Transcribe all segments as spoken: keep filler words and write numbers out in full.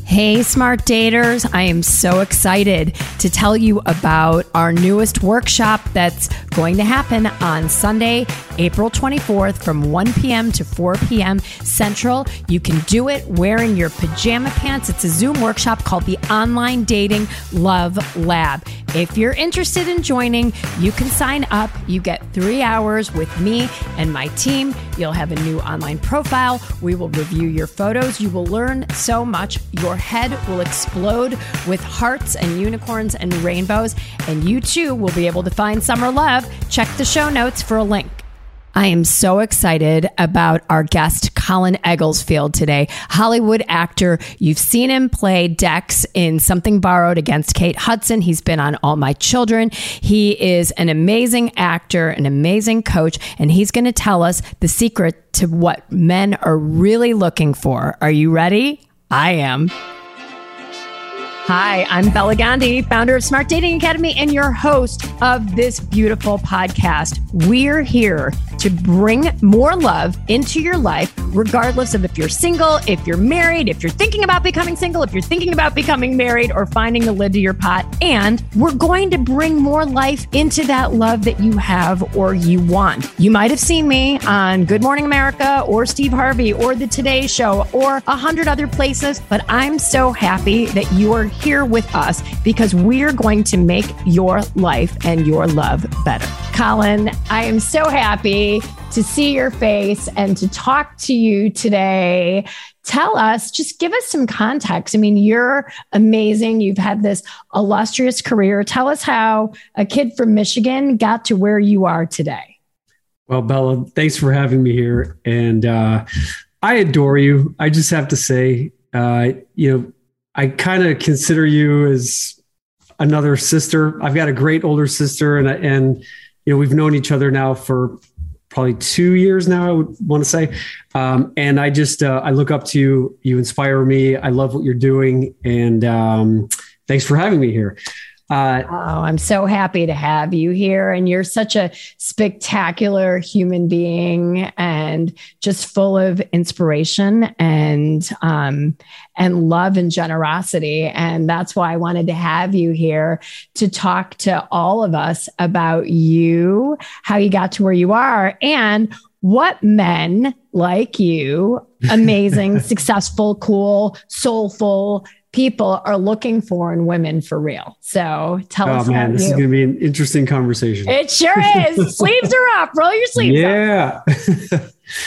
Hey, smart daters. I am so excited to tell you about our newest workshop that's going to happen on Sunday, April twenty-fourth from one p.m. to four p.m. Central. You can do it wearing your pajama pants. It's a Zoom workshop called the Online Dating Love Lab. If you're interested in joining, you can sign up. You get three hours with me and my team. You'll have a new online profile. We will review your photos. You will learn so much. Your head will explode with hearts and unicorns and rainbows, and you too will be able to find summer love. Check the show notes for a link. I am so excited about our guest, Colin Egglesfield, today. Hollywood actor. You've seen him play Dex in Something Borrowed against Kate Hudson. He's been on All My Children. He is an amazing actor, an amazing coach, and he's going to tell us the secret to what men are really looking for. Are you ready? I am. Hi, I'm Bella Gandhi, founder of Smart Dating Academy and your host of this beautiful podcast. We're here to bring more love into your life, regardless of if you're single, if you're married, if you're thinking about becoming single, if you're thinking about becoming married or finding the lid to your pot. And we're going to bring more life into that love that you have or you want. You might have seen me on Good Morning America or Steve Harvey or The Today Show or a hundred other places, but I'm so happy that you are here with us because we're going to make your life and your love better. Colin, I am so happy to see your face and to talk to you today. Tell us, just give us some context. I mean, you're amazing. You've had this illustrious career. Tell us how a kid from Michigan got to where you are today. Well, Bella, thanks for having me here. And uh, I adore you. I just have to say, uh, you know, I kind of consider you as another sister. I've got a great older sister, and and you know we've known each other now for probably two years now. I would want to say, um, and I just uh, I look up to you. You inspire me. I love what you're doing, and um, thanks for having me here. Uh, oh, I'm so happy to have you here. And you're such a spectacular human being and just full of inspiration and, um, and love and generosity. And that's why I wanted to have you here to talk to all of us about you, how you got to where you are, and what men like you, amazing, successful, cool, soulful people are looking for in women for real. So tell oh, us man, about this you. is going to be an interesting conversation. It sure is. Sleeves are up. Roll your sleeves yeah. up.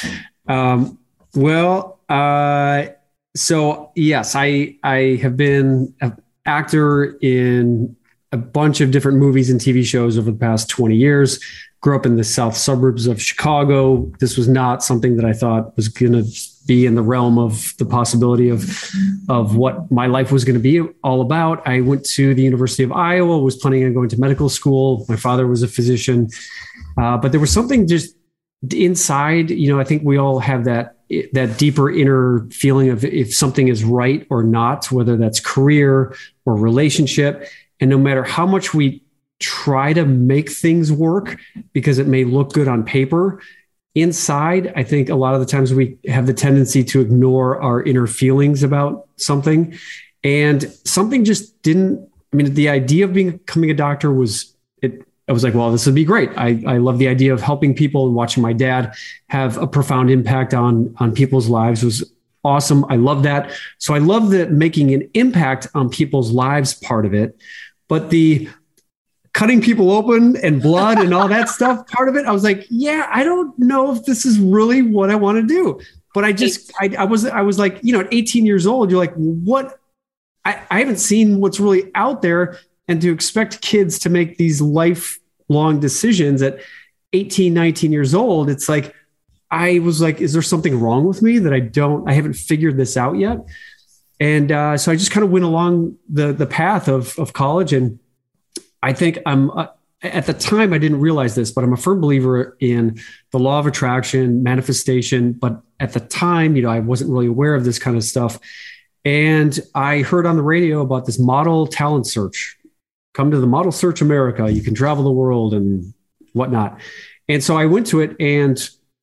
um, well, uh, so yes, I, I have been an actor in a bunch of different movies and T V shows over the past twenty years. Grew up in the south suburbs of Chicago. This was not something that I thought was going to be in the realm of the possibility of, of what my life was going to be all about. I went to the University of Iowa, was planning on going to medical school. My father was a physician, uh, but there was something just inside, you know, I think we all have that, that deeper inner feeling of if something is right or not, whether that's career or relationship. And no matter how much we try to make things work because it may look good on paper, inside, I think a lot of the times we have the tendency to ignore our inner feelings about something. And something just didn't, I mean, the idea of becoming a doctor was, it. I was like, well, this would be great. I, I love the idea of helping people, and watching my dad have a profound impact on, on people's lives was awesome. I love that. So I love the making an impact on people's lives part of it. But the cutting people open and blood and all that stuff, part of it, I was like, yeah, I don't know if this is really what I want to do. But I just, I, I was, I was like, you know, at eighteen years old, you're like, what? I, I haven't seen what's really out there. And to expect kids to make these lifelong decisions at eighteen, nineteen years old, it's like, I was like, is there something wrong with me that I don't, I haven't figured this out yet? And uh, so I just kind of went along the the path of of college. And I think I'm uh, at the time I didn't realize this, but I'm a firm believer in the law of attraction, manifestation. But at the time, you know, I wasn't really aware of this kind of stuff. And I heard on the radio about this model talent search. Come to the Model Search America. You can travel the world and whatnot. And so I went to it, and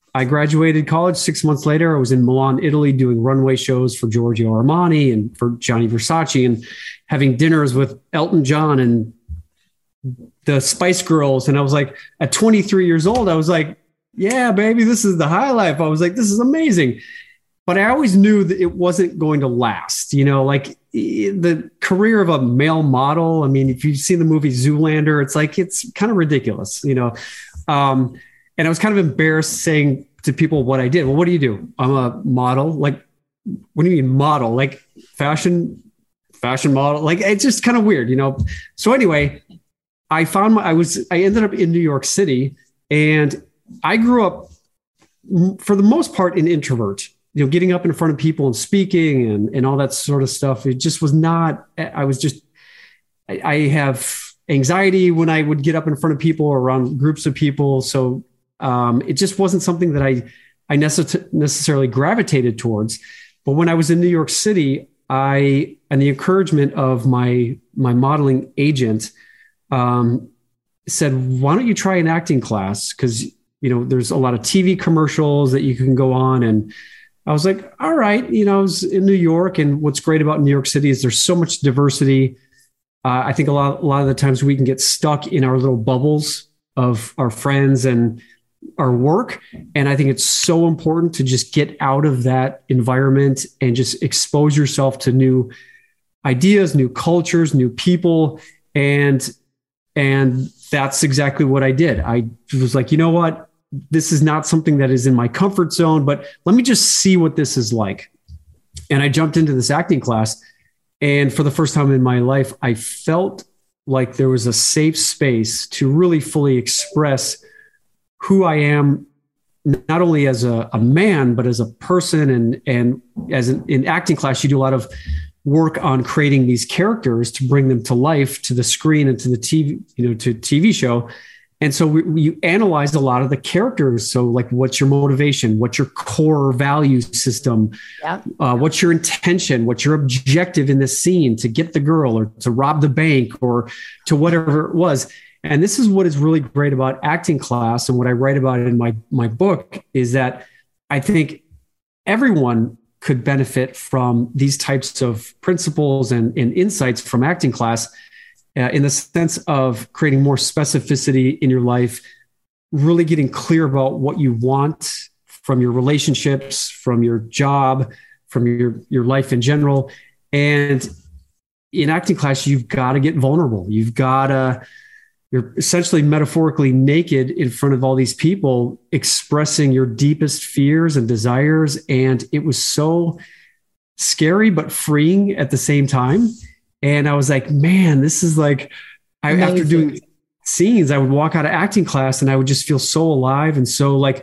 I graduated college. Six months later, I was in Milan, Italy, doing runway shows for Giorgio Armani and for Gianni Versace, and having dinners with Elton John and the Spice Girls. And I was like, at twenty-three years old, I was like, yeah, baby, this is the high life. I was like, this is amazing. But I always knew that it wasn't going to last. You know, like the career of a male model. I mean, if you've seen the movie Zoolander, it's like, it's kind of ridiculous, you know? Um, and I was kind of embarrassed saying to people what I did. Well, what do you do? I'm a model. Like, what do you mean model? Like fashion, fashion model? Like, it's just kind of weird, you know? So anyway, I found my, I was, I ended up in New York City, and I grew up for the most part an introvert. You know, getting up in front of people and speaking and, and all that sort of stuff. It just was not, I was just, I, I have anxiety when I would get up in front of people or around groups of people. So um, it just wasn't something that I, I necess- necessarily gravitated towards. But when I was in New York City, I, and the encouragement of my, my modeling agent um, said, why don't you try an acting class? Cause you know, there's a lot of T V commercials that you can go on. And I was like, all right, you know, I was in New York, and what's great about New York City is there's so much diversity. Uh, I think a lot, a lot of the times we can get stuck in our little bubbles of our friends and our work. And I think it's so important to just get out of that environment and just expose yourself to new ideas, new cultures, new people. And, and that's exactly what I did. I was like, you know what? This is not something that is in my comfort zone, but let me just see what this is like. And I jumped into this acting class. And for the first time in my life, I felt like there was a safe space to really fully express who I am, not only as a, a man, but as a person. And, and as an, in acting class, you do a lot of work on creating these characters to bring them to life, to the screen and to the T V, you know, to T V show. And so we, we analyzed a lot of the characters. So like, what's your motivation? What's your core value system? Yeah. Uh, what's your intention? What's your objective in this scene, to get the girl or to rob the bank or to whatever it was? And this is what is really great about acting class. And what I write about in my, my book is that I think everyone could benefit from these types of principles and, and insights from acting class. Uh, in the sense of creating more specificity in your life, really getting clear about what you want from your relationships, from your job, from your, your life in general. And in acting class, you've got to get vulnerable. You've got to, you're essentially metaphorically naked in front of all these people, expressing your deepest fears and desires. And it was so scary, but freeing at the same time. And I was like, man, this is like, I, after doing scenes, I would walk out of acting class and I would just feel so alive and so like,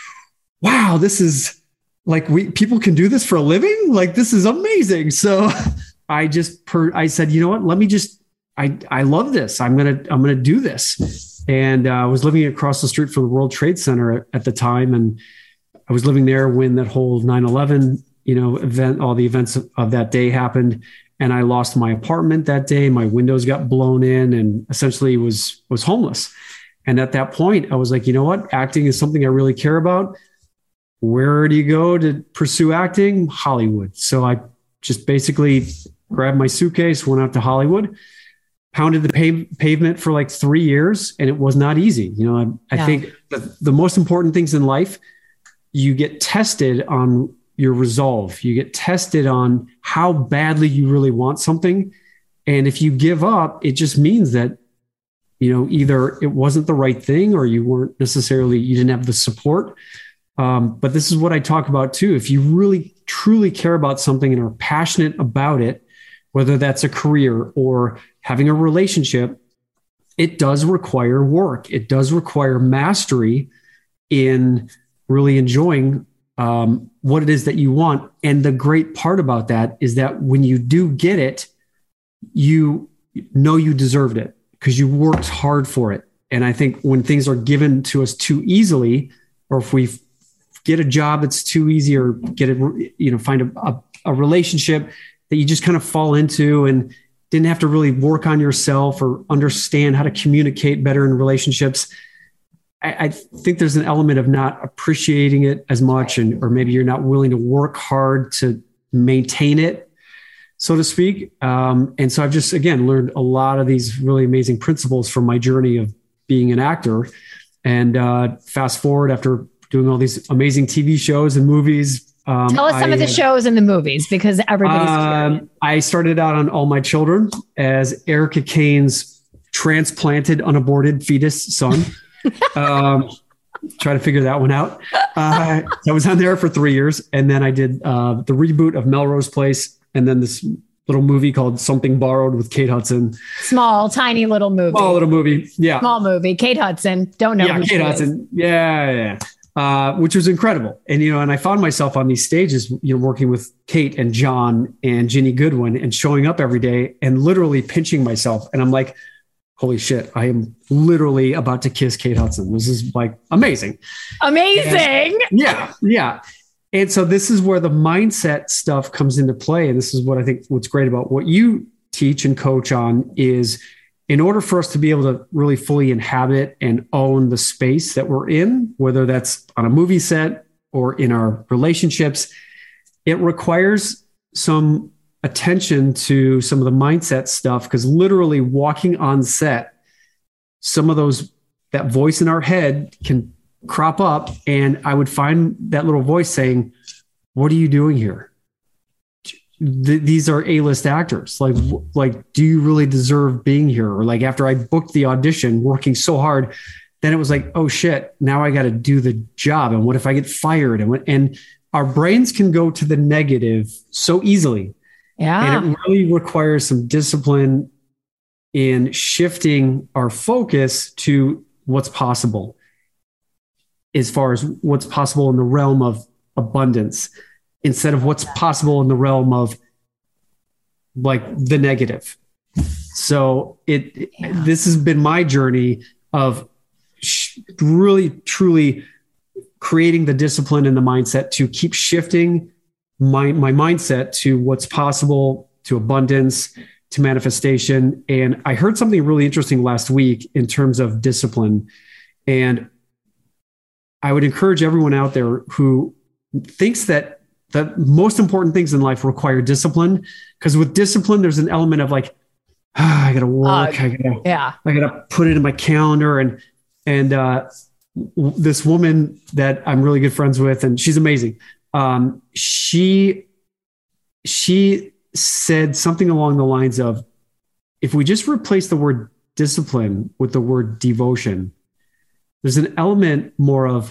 wow, this is like, we, people can do this for a living. Like, this is amazing. So I just, per, I said, you know what, let me just, I, I love this. I'm going to, I'm going to do this. And uh, I was living across the street from the World Trade Center at, at the time. And I was living there when that whole nine eleven, you know, event, all the events of, of that day happened. And I lost my apartment that day. My windows got blown in and essentially was, was homeless. And at that point, I was like, you know what? Acting is something I really care about. Where do you go to pursue acting? Hollywood. So I just basically grabbed my suitcase, went out to Hollywood, pounded the pave, pavement for like three years. And it was not easy. You know, I, I yeah. think the, the most important things in life, you get tested on your resolve. You get tested on how badly you really want something. And if you give up, it just means that, you know, either it wasn't the right thing or you weren't necessarily, you didn't have the support. Um, but this is what I talk about too. If you really, truly care about something and are passionate about it, whether that's a career or having a relationship, it does require work. It does require mastery in really enjoying um, what it is that you want. And the great part about that is that when you do get it, you know you deserved it because you worked hard for it. And I think when things are given to us too easily, or if we get a job that's too easy, or get it, you know, find a, a, a relationship that you just kind of fall into and didn't have to really work on yourself or understand how to communicate better in relationships, I, I think there's an element of not appreciating it as much, and or maybe you're not willing to work hard to maintain it, so to speak. Um, and so I've just, again, learned a lot of these really amazing principles from my journey of being an actor. And uh, fast forward, after doing all these amazing T V shows and movies. Um, Tell us some I, of the shows and the movies, because everybody's um, I started out on All My Children as Erica Kane's transplanted, unaborted fetus son. um, try to figure that one out. Uh, I was on there for three years. And then I did uh, the reboot of Melrose Place. And then this little movie called Something Borrowed with Kate Hudson. Small, tiny little movie. Small little movie. Yeah. Small movie. Kate Hudson. Don't know. Yeah, Kate Hudson. Is. Yeah, yeah. Uh, which was incredible. And, you know, and I found myself on these stages, you know, working with Kate and John and Ginny Goodwin and showing up every day and literally pinching myself. And I'm like, holy shit, I am literally about to kiss Kate Hudson. This is like amazing. Amazing. And yeah. Yeah. And so this is where the mindset stuff comes into play. And this is what I think what's great about what you teach and coach on is, in order for us to be able to really fully inhabit and own the space that we're in, whether that's on a movie set or in our relationships, it requires some attention to some of the mindset stuff, because literally walking on set, some of those, that voice in our head can crop up, and I would find that little voice saying, what are you doing here? Th- these are A-list actors. Like, like, do you really deserve being here? Or like, after I booked the audition, working so hard, then it was like, oh shit, now I got to do the job. And what if I get fired? And what, and our brains can go to the negative so easily. Yeah. And it really requires some discipline in shifting our focus to what's possible, as far as what's possible in the realm of abundance, instead of what's possible in the realm of like the negative. So it, yeah. This has been my journey of sh- really, truly creating the discipline and the mindset to keep shifting my, my mindset to what's possible, to abundance, to manifestation. And I heard something really interesting last week in terms of discipline. And I would encourage everyone out there who thinks that the most important things in life require discipline, because with discipline, there's an element of like, ah, I got to work. Uh, I gotta, yeah. I got to put it in my calendar. And, and, uh, w- this woman that I'm really good friends with, and she's amazing. Um, she, she said something along the lines of, if we just replace the word discipline with the word devotion, there's an element more of,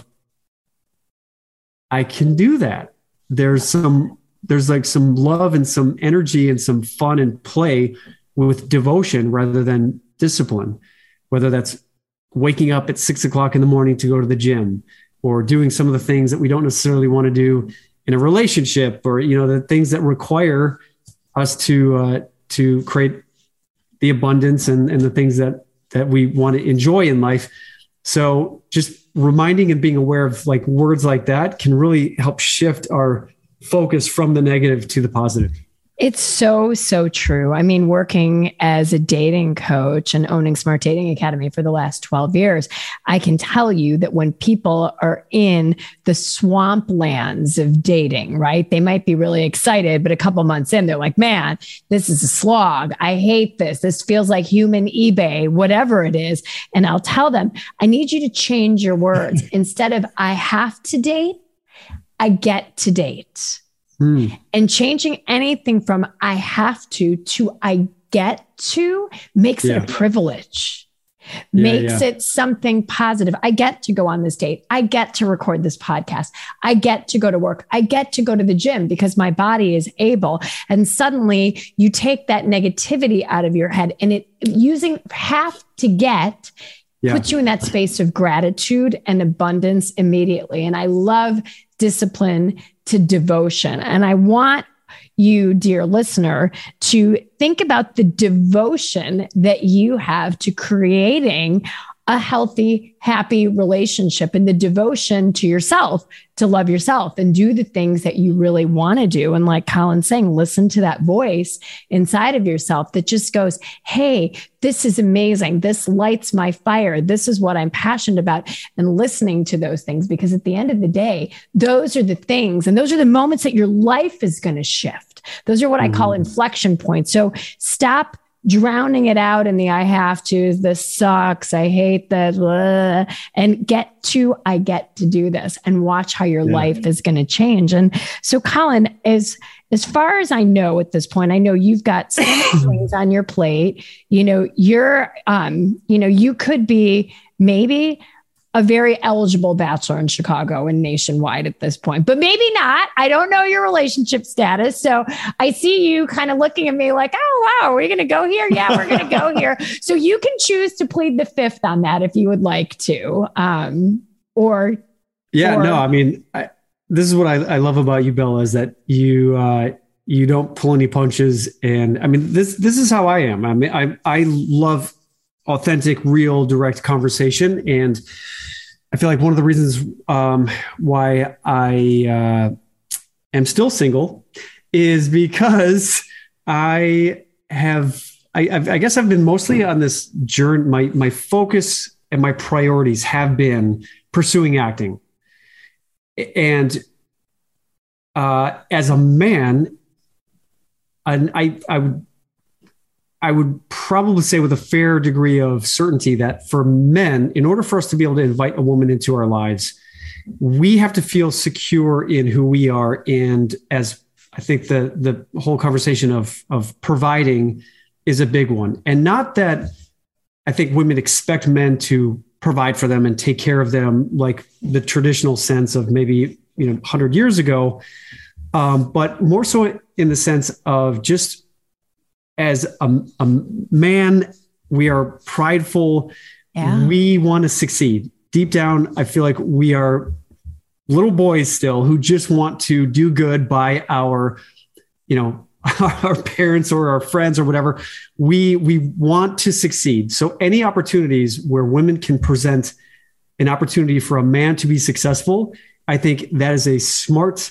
I can do that. There's some, there's like some love and some energy and some fun and play with devotion rather than discipline, whether that's waking up at six o'clock in the morning to go to the gym, or doing some of the things that we don't necessarily want to do in a relationship, or, you know, the things that require us to, uh, to create the abundance and, and the things that, that we want to enjoy in life. So just reminding and being aware of like words like that can really help shift our focus from the negative to the positive. It's so, so true. I mean, working as a dating coach and owning Smart Dating Academy for the last twelve years, I can tell you that when people are in the swamplands of dating, right? They might be really excited, but a couple months in, they're like, man, this is a slog. I hate this. This feels like human eBay, whatever it is. And I'll tell them, I need you to change your words. Instead of I have to date, I get to date. Mm. And changing anything from I have to to I get to makes yeah. it a privilege, yeah, makes yeah. it something positive. I get to go on this date. I get to record this podcast. I get to go to work. I get to go to the gym because my body is able. And suddenly you take that negativity out of your head, and it using have to get yeah. puts you in that space of gratitude and abundance immediately. And I love discipline to devotion. And I want you, dear listener, to think about the devotion that you have to creating a healthy, happy relationship and the devotion to yourself to love yourself and do the things that you really want to do. And like Colin's saying, listen to that voice inside of yourself that just goes, hey, this is amazing. This lights my fire. This is what I'm passionate about. And listening to those things, because at the end of the day, those are the things and those are the moments that your life is going to shift. Those are what mm-hmm. I call inflection points. So stop drowning it out in the I have to, this sucks, I hate that, blah, and get to, I get to do this, and watch how your yeah. life is going to change. And so Colin, as, as far as I know at this point, I know you've got so many things on your plate. You know, you're, um, you know, you could be maybe a very eligible bachelor in Chicago and nationwide at this point, but maybe not. I don't know your relationship status. So I see you kind of looking at me like, oh, wow, we're going to go here. Yeah, we're going to go here. So you can choose to plead the fifth on that if you would like to. Um, or. Yeah, or, no, I mean, I, this is what I, I love about you, Bella, is that you, uh, you don't pull any punches. And I mean, this, this is how I am. I mean, I, I love authentic, real, direct conversation. And I feel like one of the reasons um, why I uh, am still single is because I have, I, I've, I guess I've been mostly on this journey. My, my focus and my priorities have been pursuing acting. And uh, as a man, I, I, I would, I would probably say with a fair degree of certainty that for men, in order for us to be able to invite a woman into our lives, we have to feel secure in who we are. And as I think the, the whole conversation of, of providing is a big one. And not that I think women expect men to provide for them and take care of them like the traditional sense of maybe, you know, one hundred years ago, um, but more so in the sense of just as a, a man, we are prideful. Yeah. We want to succeed. Deep down, I feel like we are little boys still who just want to do good by our, you know, our parents or our friends or whatever. We, we want to succeed. So any opportunities where women can present an opportunity for a man to be successful, I think that is a smart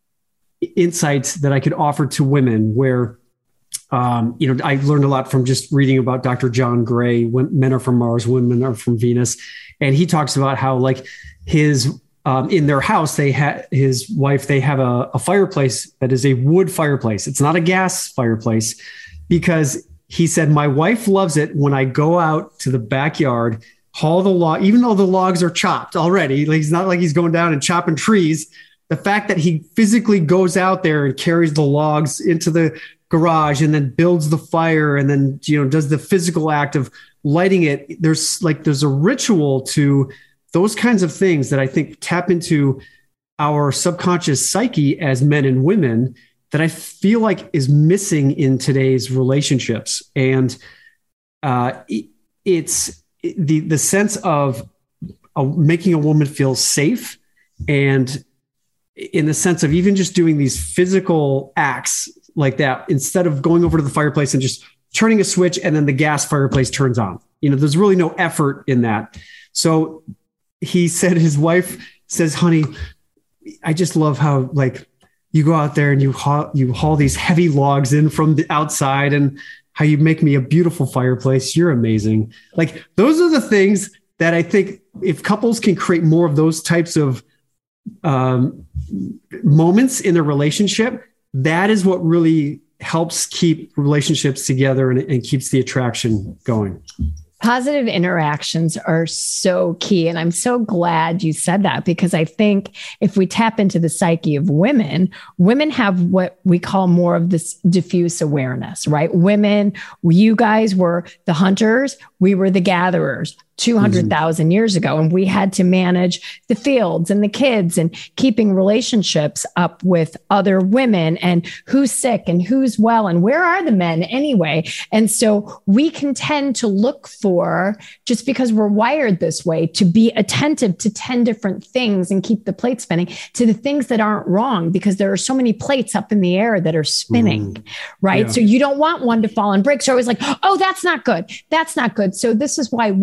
insight that I could offer to women where, Um, you know, I learned a lot from just reading about Doctor John Gray, when men are from Mars, women are from Venus. And he talks about how like his, um, in their house, they had his wife, they have a, a fireplace that is a wood fireplace. It's not a gas fireplace because he said, my wife loves it when I go out to the backyard, haul the log, even though the logs are chopped already, like it's not like he's going down and chopping trees. The fact that he physically goes out there and carries the logs into the garage and then builds the fire and then, you know, does the physical act of lighting it. There's like, there's a ritual to those kinds of things that I think tap into our subconscious psyche as men and women that I feel like is missing in today's relationships. And uh, it's the, the sense of uh, making a woman feel safe, and in the sense of even just doing these physical acts like that, instead of going over to the fireplace and just turning a switch and then the gas fireplace turns on. You know, there's really no effort in that. So he said his wife says, honey, I just love how like you go out there and you haul, you haul these heavy logs in from the outside and how you make me a beautiful fireplace. You're amazing. Like those are the things that I think if couples can create more of those types of um, moments in their relationship, that is what really helps keep relationships together and, and keeps the attraction going. Positive interactions are so key. And I'm so glad you said that, because I think if we tap into the psyche of women, women have what we call more of this diffuse awareness, right? Women, you guys were the hunters, we were the gatherers. two hundred thousand years ago. And we had to manage the fields and the kids and keeping relationships up with other women and who's sick and who's well and where are the men anyway. And so we can tend to look for, just because we're wired this way, to be attentive to ten different things and keep the plate spinning, to the things that aren't wrong, because there are so many plates up in the air that are spinning, mm. right? Yeah. So you don't want one to fall and break. So I was like, oh, that's not good. That's not good. So this is why women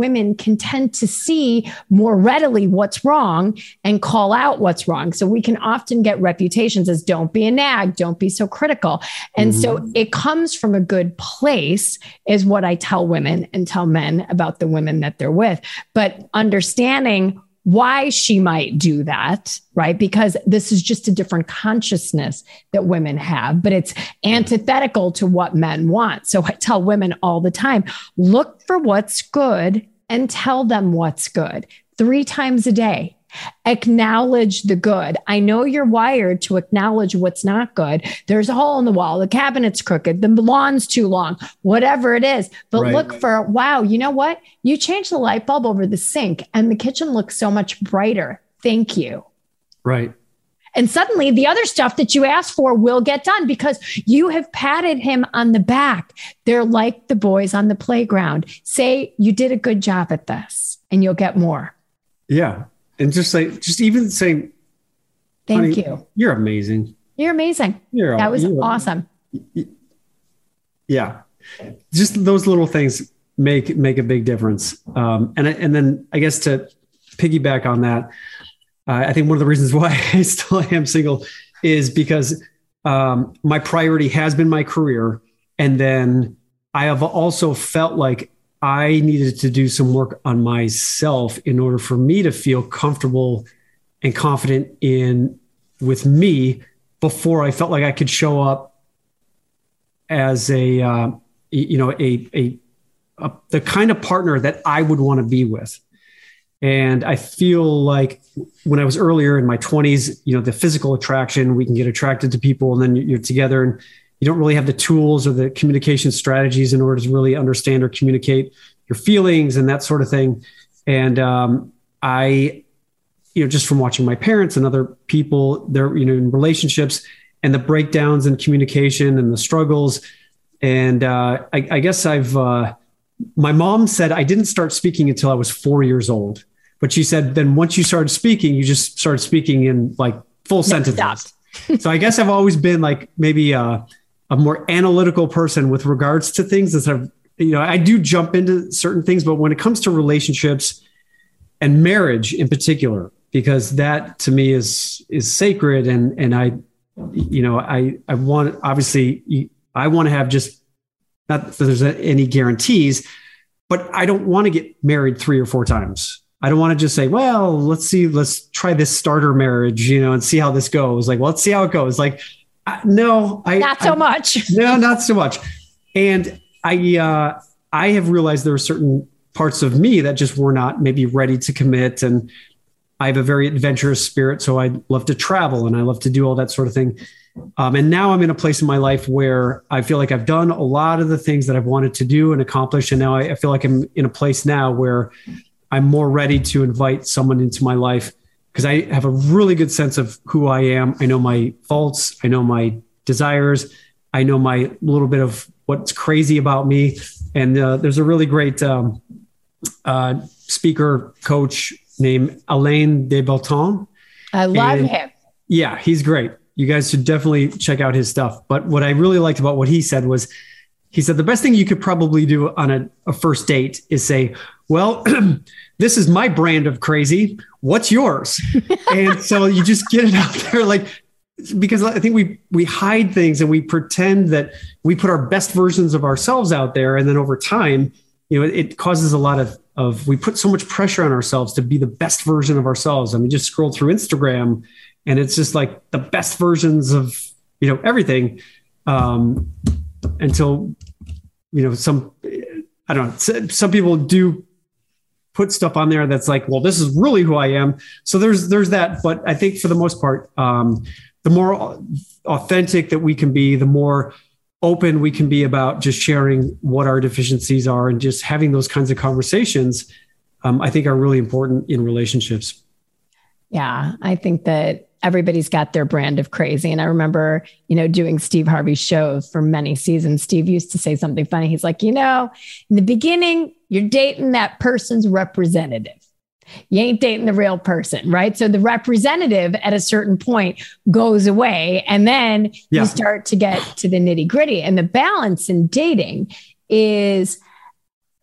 can tend to see more readily what's wrong and call out what's wrong. So we can often get reputations as don't be a nag, don't be so critical. And mm-hmm. so it comes from a good place is what I tell women and tell men about the women that they're with. But understanding why she might do that, right? Because this is just a different consciousness that women have, but it's antithetical to what men want. So I tell women all the time, look for what's good and tell them what's good three times a day. Acknowledge the good. I know you're wired to acknowledge what's not good. There's a hole in the wall. The cabinet's crooked. The lawn's too long, whatever it is. But right. look for, wow, you know what? You changed the light bulb over the sink and the kitchen looks so much brighter. Thank you. Right. And suddenly the other stuff that you asked for will get done because you have patted him on the back. They're like the boys on the playground. Say you did a good job at this and you'll get more. Yeah. And just like, just even saying, thank you. You're amazing. You're amazing. You're, that was you're, awesome. Yeah. Just those little things make, make a big difference. Um, and, and then I guess to piggyback on that, uh, I think one of the reasons why I still am single is because um, my priority has been my career. And then I have also felt like I needed to do some work on myself in order for me to feel comfortable and confident in with me before I felt like I could show up as a, uh, you know, a, a, a, the kind of partner that I would want to be with. And I feel like when I was earlier in my twenties, you know, the physical attraction, we can get attracted to people and then you're together and you don't really have the tools or the communication strategies in order to really understand or communicate your feelings and that sort of thing. And um, I, you know, just from watching my parents and other people, they're, you know, in relationships and the breakdowns in communication and the struggles. And uh, I, I guess I've, uh, my mom said I didn't start speaking until I was four years old. But she said, then once you started speaking, you just started speaking in like full sentences. So I guess I've always been like maybe uh, a more analytical person with regards to things. Instead of, you know, I do jump into certain things, but when it comes to relationships and marriage in particular, because that to me is is sacred, and and I, you know, I I want obviously I want to have just not that there's any guarantees, but I don't want to get married three or four times. I don't want to just say, well, let's see, let's try this starter marriage, you know, and see how this goes. Like, well, let's see how it goes. Like, uh, no, I not so I, much. No, not so much. And I, uh, I have realized there are certain parts of me that just were not maybe ready to commit. And I have a very adventurous spirit. So I love to travel and I love to do all that sort of thing. Um, and now I'm in a place in my life where I feel like I've done a lot of the things that I've wanted to do and accomplish. And now I, I feel like I'm in a place now where I'm more ready to invite someone into my life because I have a really good sense of who I am. I know my faults. I know my desires. I know my little bit of what's crazy about me. And uh, there's a really great um, uh, speaker coach named Alain de Botton. I love and, him. Yeah, he's great. You guys should definitely check out his stuff. But what I really liked about what he said was, he said, the best thing you could probably do on a, a first date is say, well, this is my brand of crazy. What's yours? And so you just get it out there, like, because I think we, we hide things and we pretend that we put our best versions of ourselves out there. And then over time, you know, it, it causes a lot of, of, we put so much pressure on ourselves to be the best version of ourselves. I mean, just scroll through Instagram and it's just like the best versions of, you know, everything. Um, until, you know, some, I don't know, some people do put stuff on there that's like, well, this is really who I am. So there's, there's that. But I think for the most part, um, the more authentic that we can be, the more open we can be about just sharing what our deficiencies are and just having those kinds of conversations, um, I think are really important in relationships. Yeah, I think that everybody's got their brand of crazy. And I remember, you know, doing Steve Harvey's show for many seasons. Steve used to say something funny. He's like, you know, in the beginning, you're dating that person's representative. You ain't dating the real person, right? So the representative at a certain point goes away. And then yeah. you start to get to the nitty gritty. And the balance in dating is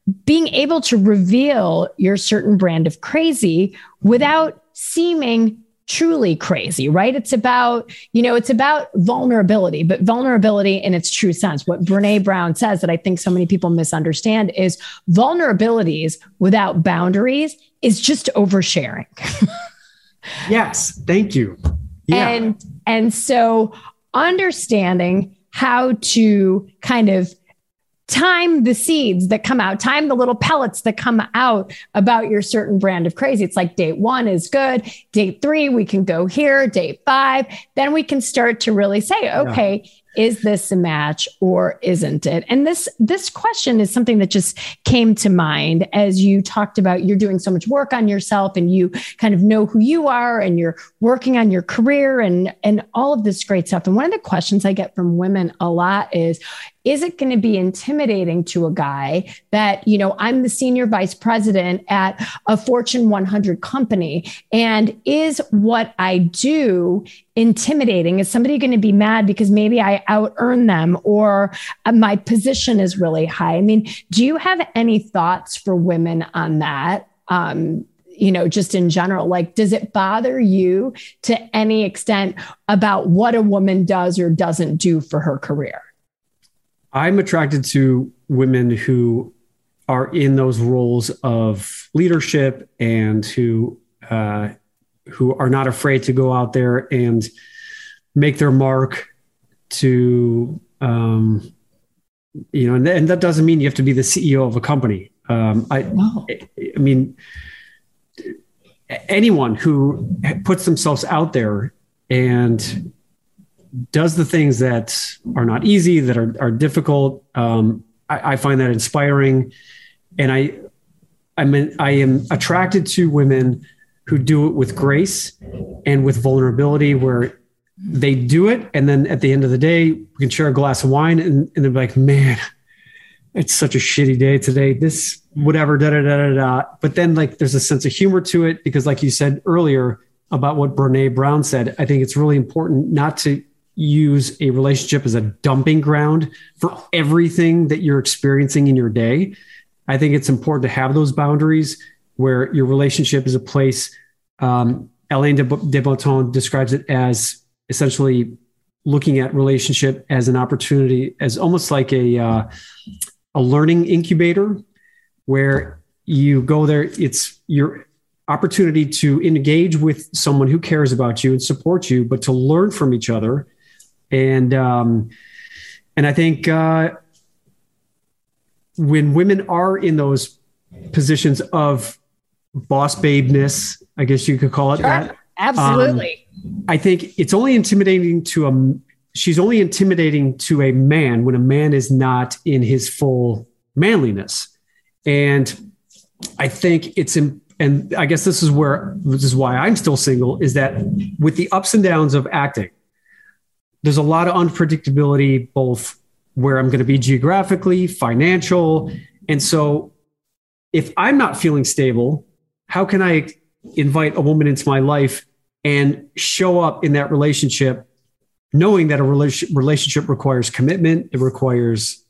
being able to reveal your certain brand of crazy without seeming truly crazy, right? It's about, you know, it's about vulnerability, but vulnerability in its true sense. What Brene Brown says that I think so many people misunderstand is vulnerabilities without boundaries is just oversharing. Yes. Thank you. Yeah. And, and so understanding how to kind of time the seeds that come out, time the little pellets that come out about your certain brand of crazy. It's like date one is good. Date three, we can go here. Date five, then we can start to really say, okay, yeah. Is this a match or isn't it? And this, this question is something that just came to mind as you talked about, you're doing so much work on yourself and you kind of know who you are and you're working on your career and, and all of this great stuff. And one of the questions I get from women a lot is, is it going to be intimidating to a guy that, you know, I'm the senior vice president at a Fortune one hundred company, and is what I do intimidating? Is somebody going to be mad because maybe I out earn them or my position is really high? I mean, do you have any thoughts for women on that? Um, you know, just in general, like, does it bother you to any extent about what a woman does or doesn't do for her career? I'm attracted to women who are in those roles of leadership and who uh, who are not afraid to go out there and make their mark. To um, you know, and, and that doesn't mean you have to be the C E O of a company. Um, I, no. I, I mean, anyone who puts themselves out there and does the things that are not easy, that are, are difficult. Um, I, I find that inspiring. And I, I mean, I am attracted to women who do it with grace and with vulnerability, where they do it. And then at the end of the day, we can share a glass of wine and, and they're like, man, it's such a shitty day today. This, whatever, da, da, da, da, da. But then like, there's a sense of humor to it because like you said earlier about what Brene Brown said, I think it's really important not to use a relationship as a dumping ground for everything that you're experiencing in your day. I think it's important to have those boundaries where your relationship is a place. Um, Alain de, de Botton describes it as essentially looking at relationship as an opportunity, as almost like a, uh, a learning incubator where you go there. It's your opportunity to engage with someone who cares about you and support you, but to learn from each other. And, um, and I think, uh, when women are in those positions of boss babeness, I guess you could call it sure. that. Absolutely. Um, I think it's only intimidating to a, she's only intimidating to a man when a man is not in his full manliness. And I think it's, in, and I guess this is where, this is why I'm still single, is that with the ups and downs of acting, there's a lot of unpredictability, both where I'm going to be geographically, financial. And so if I'm not feeling stable, how can I invite a woman into my life and show up in that relationship, knowing that a relationship relationship requires commitment, it requires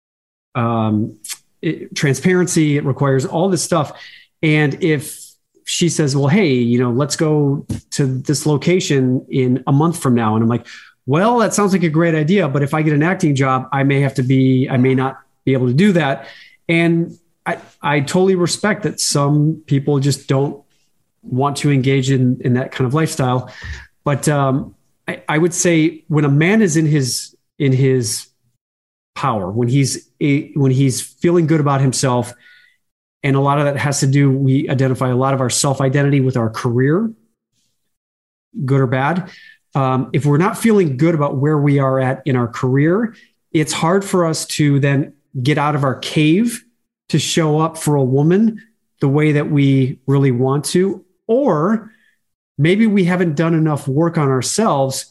um, it, transparency, it requires all this stuff. And if she says, well, hey, you know, let's go to this location in a month from now. And I'm like, well, that sounds like a great idea, but if I get an acting job, I may have to be, I may not be able to do that. And I, I totally respect that some people just don't want to engage in, in that kind of lifestyle. But um, I, I would say when a man is in his, in his power, when he's, a, when he's feeling good about himself, and a lot of that has to do, we identify a lot of our self-identity with our career, good or bad. Um, if we're not feeling good about where we are at in our career, it's hard for us to then get out of our cave to show up for a woman the way that we really want to. Or maybe we haven't done enough work on ourselves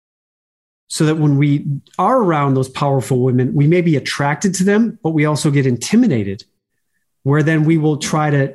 so that when we are around those powerful women, we may be attracted to them, but we also get intimidated, where then we will try to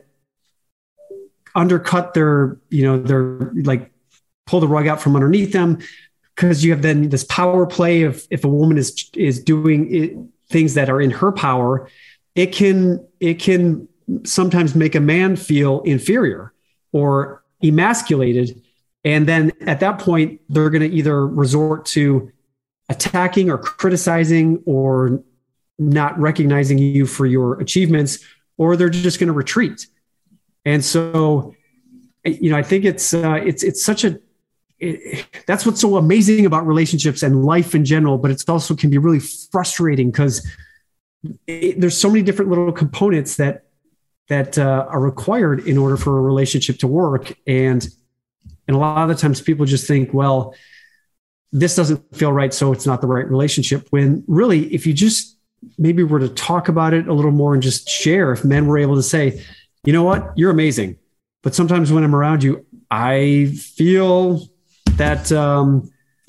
undercut their, you know, their like, pull the rug out from underneath them, because you have then this power play of if a woman is is doing it, things that are in her power, it can, it can sometimes make a man feel inferior or emasculated. And then at that point, they're going to either resort to attacking or criticizing or not recognizing you for your achievements, or they're just going to retreat. And so, you know, I think it's, uh, it's, it's such a, it, that's what's so amazing about relationships and life in general, but it's also can be really frustrating because there's so many different little components that, that uh, are required in order for a relationship to work. And, and a lot of the times people just think, well, this doesn't feel right, so it's not the right relationship. When really, if you just maybe were to talk about it a little more and just share, if men were able to say, you know what, you're amazing, but sometimes when I'm around you, I feel that um,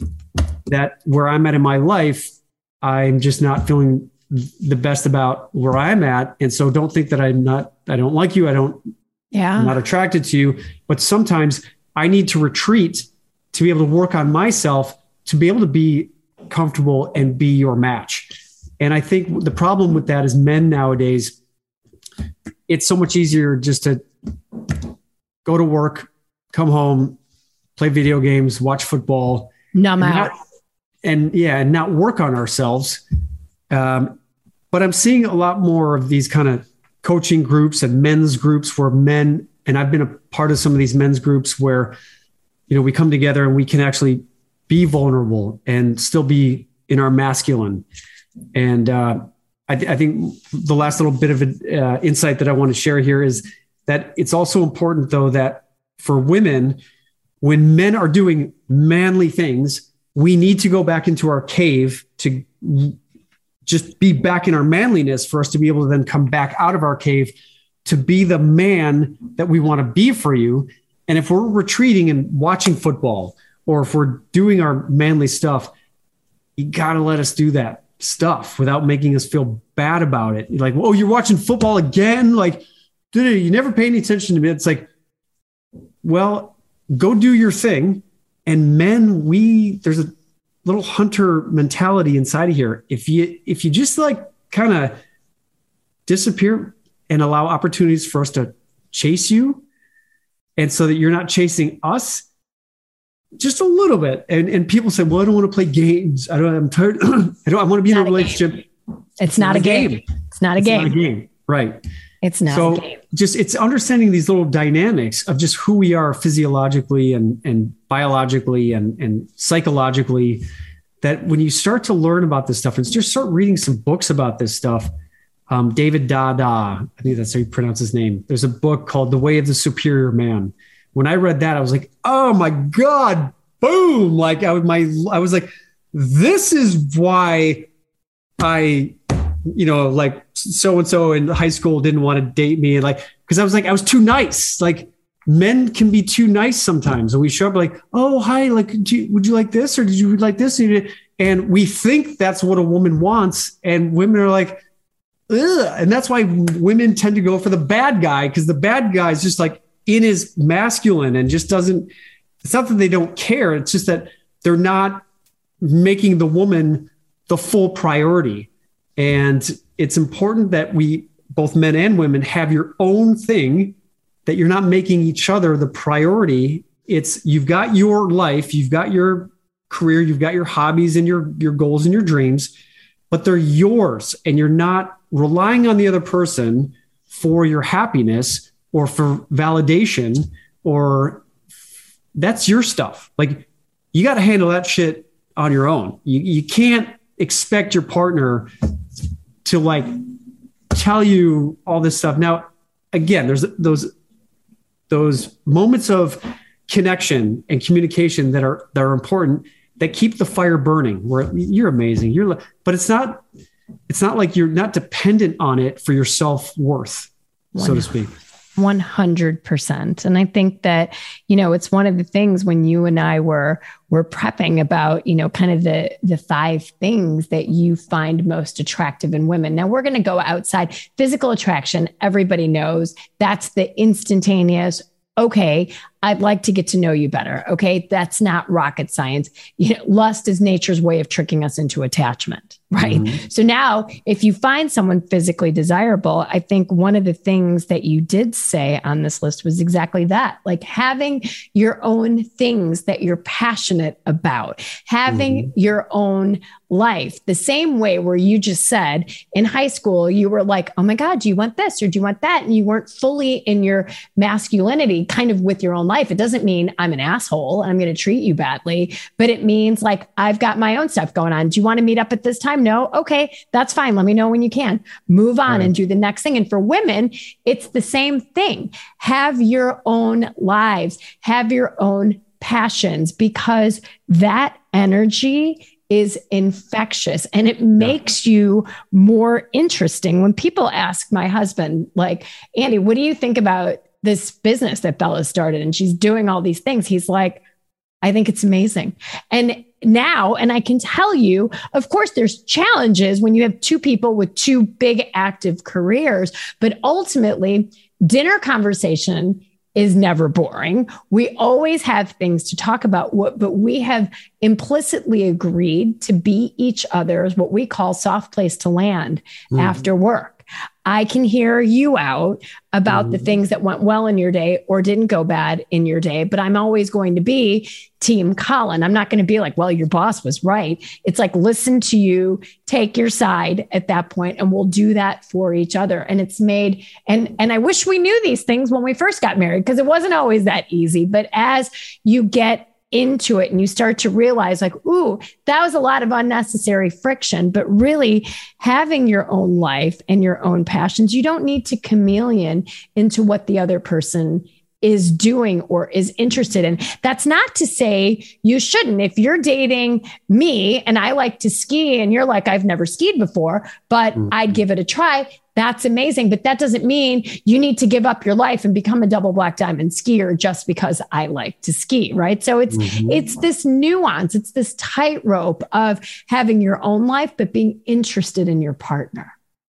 that where I'm at in my life, I'm just not feeling the best about where I'm at. And so don't think that I'm not, I don't like you. I don't, yeah, I'm not attracted to you, but sometimes I need to retreat to be able to work on myself, to be able to be comfortable and be your match. And I think the problem with that is men nowadays, it's so much easier just to go to work, come home, play video games, watch football. Numb out. Not, and yeah, and not work on ourselves. Um, but I'm seeing a lot more of these kind of coaching groups and men's groups where men, and I've been a part of some of these men's groups where, you know, we come together and we can actually be vulnerable and still be in our masculine. And uh, I, th- I think the last little bit of uh, insight that I want to share here is that it's also important, though, that for women, when men are doing manly things, we need to go back into our cave to just be back in our manliness for us to be able to then come back out of our cave to be the man that we want to be for you. And if we're retreating and watching football, or if we're doing our manly stuff, you got to let us do that stuff without making us feel bad about it. You're like, oh, you're watching football again? Like, dude, you never pay any attention to me. It's like, well, go do your thing. And men, we, there's a little hunter mentality inside of here. If you, if you just like kind of disappear and allow opportunities for us to chase you, and so that you're not chasing us just a little bit. And, and people say, well, I don't want to play games. I don't, I'm tired. I don't, I want to be in a relationship. It's not a game. It's not a game. It's not a game. Right. It's not so a game. Just, it's understanding these little dynamics of just who we are physiologically and, and biologically and, and psychologically, that when you start to learn about this stuff and just start reading some books about this stuff, um, David Dada, I think that's how you pronounce his name. There's a book called The Way of the Superior Man. When I read that, I was like, oh my God, boom. Like I was, my, I was like, this is why I, you know, like so-and-so in high school didn't want to date me. And like, cause I was like, I was too nice. Like men can be too nice sometimes. And we show up like, oh, hi, like, do you, would you like this? Or did you like this? And we think that's what a woman wants. And women are like, ugh. And that's why women tend to go for the bad guy. Cause the bad guy is just like, in is masculine and just doesn't, it's not that they don't care. It's just that they're not making the woman the full priority. And it's important that we, both men and women, have your own thing, that you're not making each other the priority. It's, you've got your life, you've got your career, you've got your hobbies and your, your goals and your dreams, but they're yours. And you're not relying on the other person for your happiness or for validation, or that's your stuff. Like you got to handle that shit on your own. You, you can't expect your partner to like tell you all this stuff. Now, again, there's those, those moments of connection and communication that are, that are important, that keep the fire burning, where you're amazing. You're, but it's not, it's not like you're not dependent on it for your self-worth, so to speak. one hundred percent. And I think that, you know, it's one of the things when you and I were, were prepping about, you know, kind of the, the five things that you find most attractive in women. Now we're going to go outside. Physical attraction, everybody knows that's the instantaneous, okay, I'd like to get to know you better. Okay. That's not rocket science. You know, lust is nature's way of tricking us into attachment. Right. Mm-hmm. So now if you find someone physically desirable, I think one of the things that you did say on this list was exactly that, like having your own things that you're passionate about, having mm-hmm. your own life, the same way where you just said in high school, you were like, oh my God, do you want this or do you want that? And you weren't fully in your masculinity kind of with your own life. It doesn't mean I'm an asshole and I'm going to treat you badly, but it means like, I've got my own stuff going on. Do you want to meet up at this time? No. Okay, that's fine. Let me know when you can. Move on right. and do the next thing. And for women, it's the same thing. Have your own lives, have your own passions, because that energy is infectious and it makes you more interesting. When people ask my husband, like, Andy, what do you think about this business that Bella started? And she's doing all these things. He's like, I think it's amazing. And now, and I can tell you, of course, there's challenges when you have two people with two big active careers, but ultimately dinner conversation is never boring. We always have things to talk about, what, but we have implicitly agreed to be each other's what we call soft place to land mm. after work. I can hear you out about mm. the things that went well in your day or didn't go bad in your day, but I'm always going to be Team Colin. I'm not going to be like, well, your boss was right. It's like, listen to you, take your side at that point, and we'll do that for each other. And it's made, and, and I wish we knew these things when we first got married, because it wasn't always that easy. But as you get into it and you start to realize like, ooh, that was a lot of unnecessary friction, but really having your own life and your own passions, you don't need to chameleon into what the other person is doing or is interested in. That's not to say you shouldn't. If you're dating me and I like to ski and you're like, I've never skied before, but mm-hmm. I'd give it a try. That's amazing. But that doesn't mean you need to give up your life and become a double black diamond skier just because I like to ski. Right. So it's, mm-hmm. it's this nuance. It's this tightrope of having your own life, but being interested in your partner.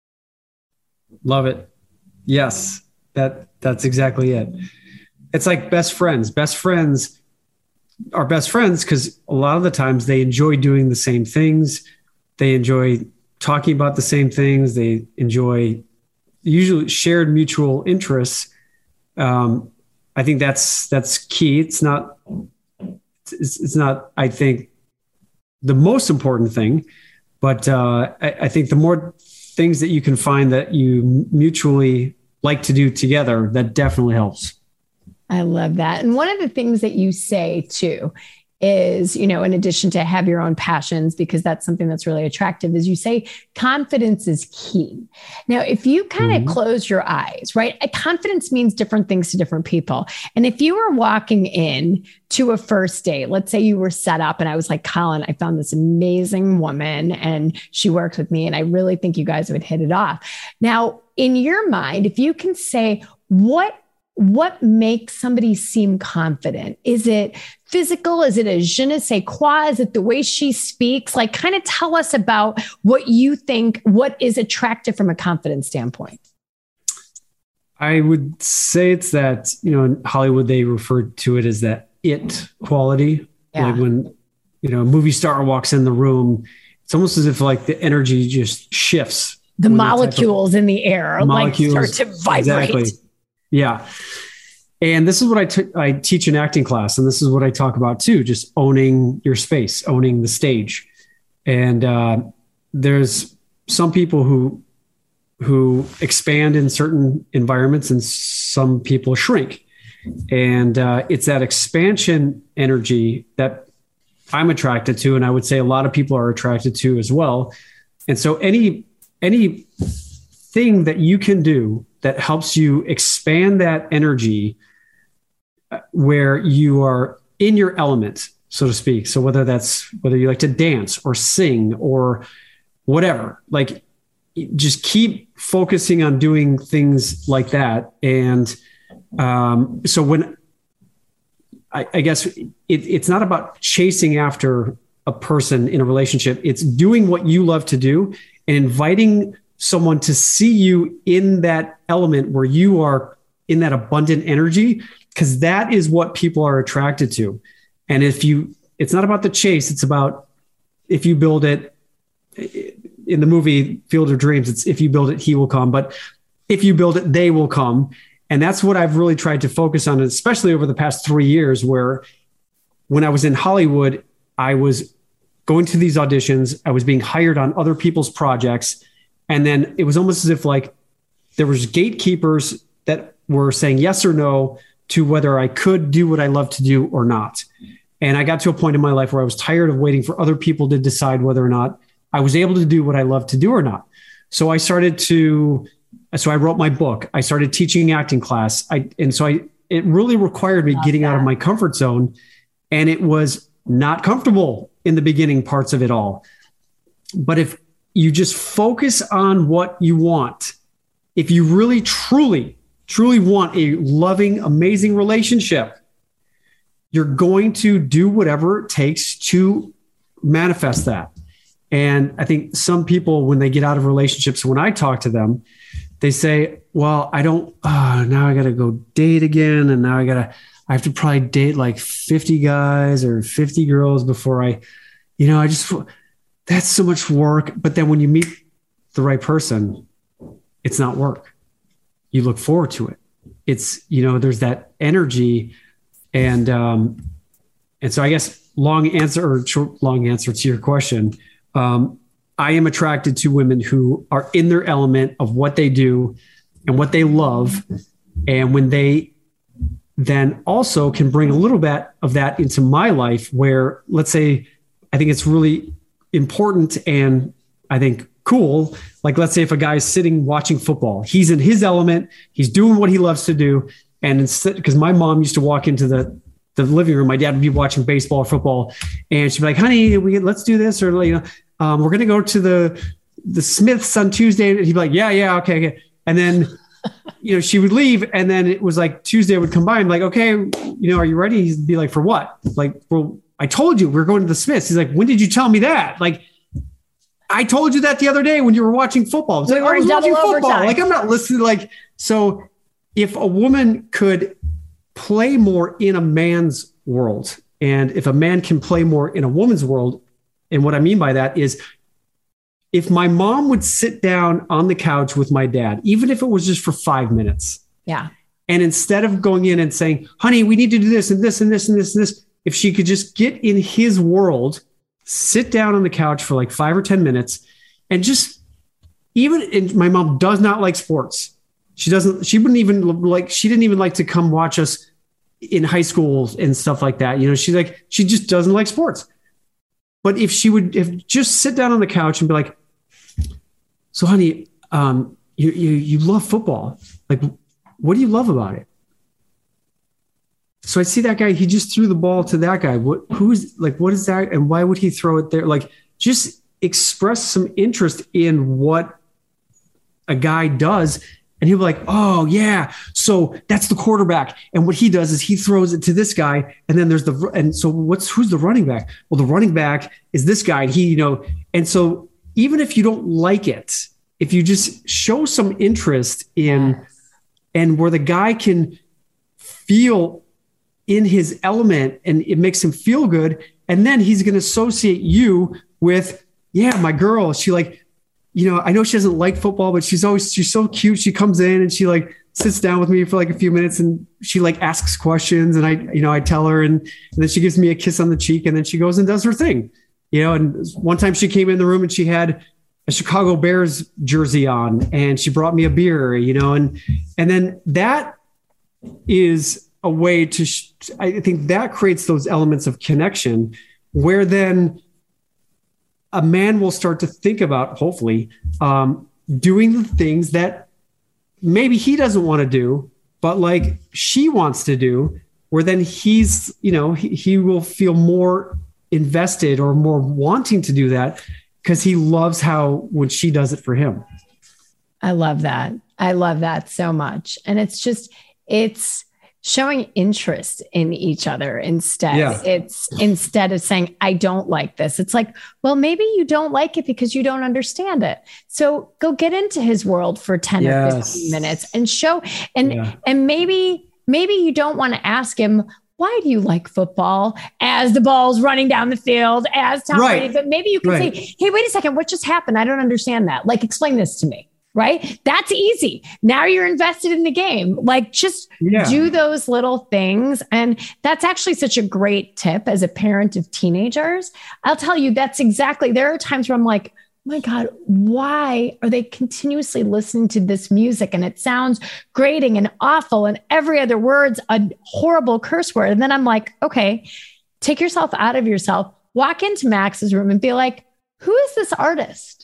Love it. Yes, that that's exactly it. It's like best friends. Best friends are best friends because a lot of the times they enjoy doing the same things. They enjoy talking about the same things. They enjoy usually shared mutual interests. Um, I think that's that's key. It's not. It's, it's not. I think the most important thing, but uh, I, I think the more things that you can find that you mutually like to do together, that definitely helps. I love that. And one of the things that you say too is, you know, in addition to have your own passions, because that's something that's really attractive, is you say confidence is key. Now, if you kind of mm-hmm. close your eyes, right? Confidence means different things to different people. And if you were walking in to a first date, let's say you were set up and I was like, Colin, I found this amazing woman and she works with me and I really think you guys would hit it off. Now, in your mind, if you can say, what What makes somebody seem confident? Is it physical? Is it a je ne sais quoi? Is it the way she speaks? Like, kind of tell us about what you think, what is attractive from a confidence standpoint. I would say it's that, you know, in Hollywood, they refer to it as that it quality. Yeah. Like when, you know, a movie star walks in the room, it's almost as if like the energy just shifts. The molecules in the air molecules, like start to vibrate. Exactly. Yeah. And this is what I, t- I teach in acting class. And this is what I talk about too, just owning your space, owning the stage. And uh, there's some people who, who expand in certain environments and some people shrink. And uh, it's that expansion energy that I'm attracted to. And I would say a lot of people are attracted to as well. And so any, any thing that you can do that helps you expand that energy where you are in your element, so to speak. So whether that's, whether you like to dance or sing or whatever, like just keep focusing on doing things like that. And um, so when I, I guess it, it's not about chasing after a person in a relationship, it's doing what you love to do and inviting someone to see you in that element where you are in that abundant energy, because that is what people are attracted to. And if you, it's not about the chase, it's about if you build it, in the movie Field of Dreams, it's if you build it, he will come. But if you build it, they will come. And that's what I've really tried to focus on, especially over the past three years, where when I was in Hollywood, I was going to these auditions, I was being hired on other people's projects. And then it was almost as if like there was gatekeepers that were saying yes or no to whether I could do what I love to do or not. And I got to a point in my life where I was tired of waiting for other people to decide whether or not I was able to do what I love to do or not. So I started to, so I wrote my book. I started teaching acting class. I, and so I, it really required me getting out of my comfort zone. And it was not comfortable in the beginning parts of it all. But if you just focus on what you want, if you really, truly, truly want a loving, amazing relationship, you're going to do whatever it takes to manifest that. And I think some people, when they get out of relationships, when I talk to them, they say, well, I don't, oh, now I got to go date again. And now I got to, I have to probably date like fifty guys or fifty girls before I, you know, I just, that's so much work. But then when you meet the right person, it's not work. You look forward to it. It's, you know, there's that energy. And, um, and so I guess long answer or short, long answer to your question. Um, I am attracted to women who are in their element of what they do and what they love. And when they then also can bring a little bit of that into my life, where let's say, I think it's really important and I think cool. Like, let's say if a guy's sitting watching football, he's in his element, he's doing what he loves to do. And instead, because my mom used to walk into the, the living room, my dad would be watching baseball or football, and she'd be like, honey, we let's do this. Or, you know, um, we're going to go to the, the Smiths on Tuesday. And he'd be like, yeah, yeah. Okay. okay. And then, you know, she would leave. And then it was like Tuesday would come by and like, okay, you know, are you ready? He'd be like, for what? Like, well, I told you we're going to the Smiths. He's like, when did you tell me that? Like, I told you that the other day when you were watching football. It's we like, I was watching football. Overtime. Like, I'm not listening. Like, so if a woman could play more in a man's world, and if a man can play more in a woman's world, and what I mean by that is if my mom would sit down on the couch with my dad, even if it was just for five minutes. Yeah. And instead of going in and saying, honey, we need to do this and this and this and this and this, if she could just get in his world, sit down on the couch for like five or ten minutes and just even, and my mom does not like sports. She doesn't, she wouldn't even like, she didn't even like to come watch us in high school and stuff like that. You know, she's like, she just doesn't like sports. But if she would if just sit down on the couch and be like, so honey, um, you, you, you love football. Like, what do you love about it? So I see that guy, he just threw the ball to that guy. What, who's like, what is that? And why would he throw it there? Like, just express some interest in what a guy does. And he'll be like, oh yeah. So that's the quarterback. And what he does is he throws it to this guy. And then there's the, and so what's, who's the running back? Well, the running back is this guy. And he, you know, and so even if you don't like it, if you just show some interest in, yes. and where the guy can feel in his element and it makes him feel good. And then he's going to associate you with, yeah, my girl, she like, you know, I know she doesn't like football, but she's always, she's so cute. She comes in and she like sits down with me for like a few minutes and she like asks questions. And I, you know, I tell her and, and then she gives me a kiss on the cheek and then she goes and does her thing, you know. And one time she came in the room and she had a Chicago Bears jersey on and she brought me a beer, you know, and, and then that is a way to, sh- I think that creates those elements of connection where then a man will start to think about, hopefully, um, doing the things that maybe he doesn't want to do, but like she wants to do, where then he's, you know, he, he will feel more invested or more wanting to do that because he loves how when she does it for him. I love that. I love that so much. And it's just, it's showing interest in each other instead. Yeah. It's instead of saying, I don't like this. It's like, well, maybe you don't like it because you don't understand it. So go get into his world for ten yes. or fifteen minutes and show, and, yeah. and maybe, maybe you don't want to ask him, why do you like football? As the ball's running down the field, as Tom Right. Brady, but maybe you can Right. say, hey, wait a second, what just happened? I don't understand that. Like, explain this to me. Right? That's easy. Now you're invested in the game. Like, just Yeah. do those little things. And that's actually such a great tip as a parent of teenagers. I'll tell you, that's exactly, there are times where I'm like, my God, why are they continuously listening to this music? And it sounds grating and awful. And every other word's a horrible curse word. And then I'm like, okay, take yourself out of yourself, walk into Max's room and be like, who is this artist?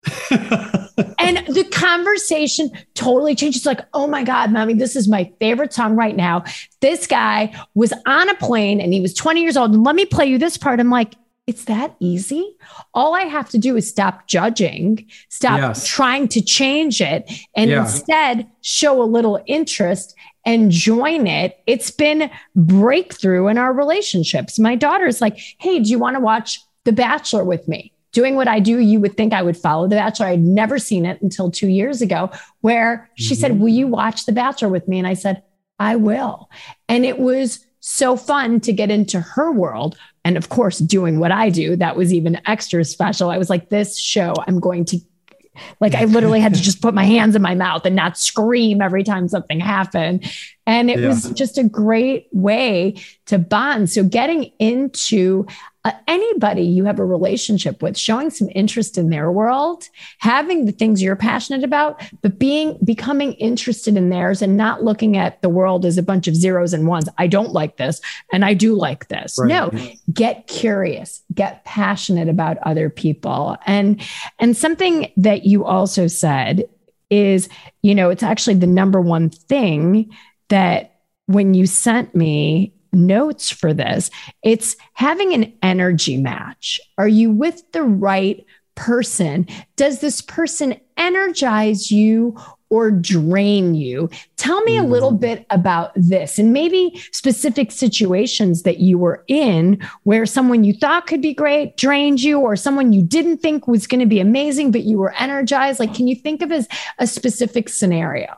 And the conversation totally changes. Like, oh my God, mommy, this is my favorite song right now. This guy was on a plane and he was twenty years old. And let me play you this part. I'm like, it's that easy. All I have to do is stop judging, stop Yes. trying to change it, and Yeah. instead show a little interest and join it. It's been breakthrough in our relationships. My daughter's like, hey, do you want to watch The Bachelor with me? Doing what I do, you would think I would follow The Bachelor. I'd never seen it until two years ago, where she Mhm. said, will you watch The Bachelor with me? And I said, I will. And it was so fun to get into her world. And of course, doing what I do, that was even extra special. I was like, this show, I'm going to, like, I literally had to just put my hands in my mouth and not scream every time something happened. And it Yeah. was just a great way to bond. So getting into uh, anybody you have a relationship with, showing some interest in their world, having the things you're passionate about, but being, becoming interested in theirs and not looking at the world as a bunch of zeros and ones. I don't like this and I do like this. Right. No, get curious, get passionate about other people. And, and something that you also said is, you know, it's actually the number one thing that when you sent me notes for this, it's having an energy match. Are you with the right person? Does this person energize you or drain you? Tell me a little bit about this, and maybe specific situations that you were in where someone you thought could be great drained you, or someone you didn't think was going to be amazing, but you were energized. Like, can you think of as a specific scenario?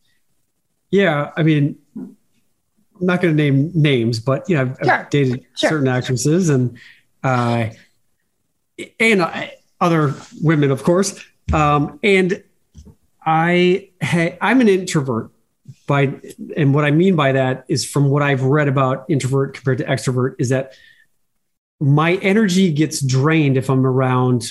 Yeah. I mean, I'm not going to name names, but you know, I've, Sure. I've dated Sure. certain actresses and, uh, and uh, other women, of course. Um, and I, ha- I'm an introvert by, and what I mean by that is, from what I've read about introvert compared to extrovert, is that my energy gets drained if I'm around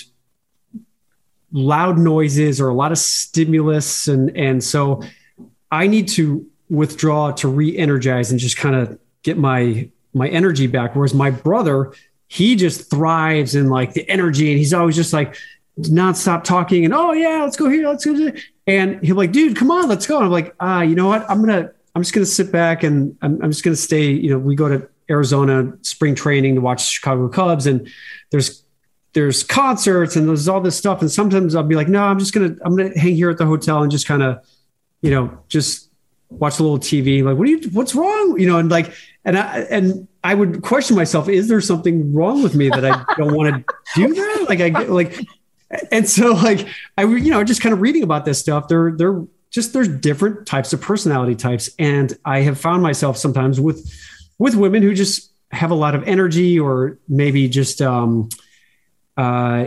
loud noises or a lot of stimulus. And, and so I need to withdraw to re-energize and just kind of get my my energy back. Whereas my brother, he just thrives in like the energy, and he's always just like nonstop talking and, oh yeah, let's go here, let's go there. And he'll like, dude, come on, let's go. And I'm like, ah, you know what? I'm gonna I'm just gonna sit back and I'm, I'm just gonna stay. You know, we go to Arizona spring training to watch Chicago Cubs, and there's there's concerts and there's all this stuff. And sometimes I'll be like, no, I'm just gonna I'm gonna hang here at the hotel and just kind of, you know, just watch a little T V. Like, what do you, what's wrong? You know, and like, and I, and I would question myself, is there something wrong with me that I don't want to do that? Like I get like, and so like, I, you know, just kind of reading about this stuff, they're, they're just, there's different types of personality types. And I have found myself sometimes with, with women who just have a lot of energy, or maybe just, um, uh,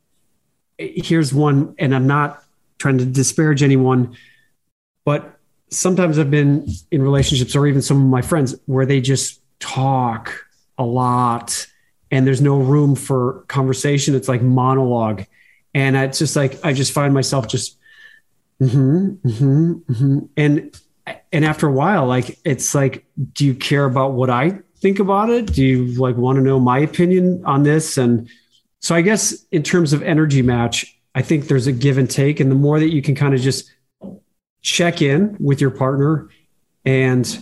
here's one, and I'm not trying to disparage anyone, but sometimes I've been in relationships, or even some of my friends, where they just talk a lot and there's no room for conversation. It's like monologue. And it's just like, I just find myself just, mm-hmm, mm-hmm, mm-hmm. And, and after a while, like, it's like, do you care about what I think about it? Do you like want to know my opinion on this? And so I guess in terms of energy match, I think there's a give and take. And the more that you can kind of just check in with your partner and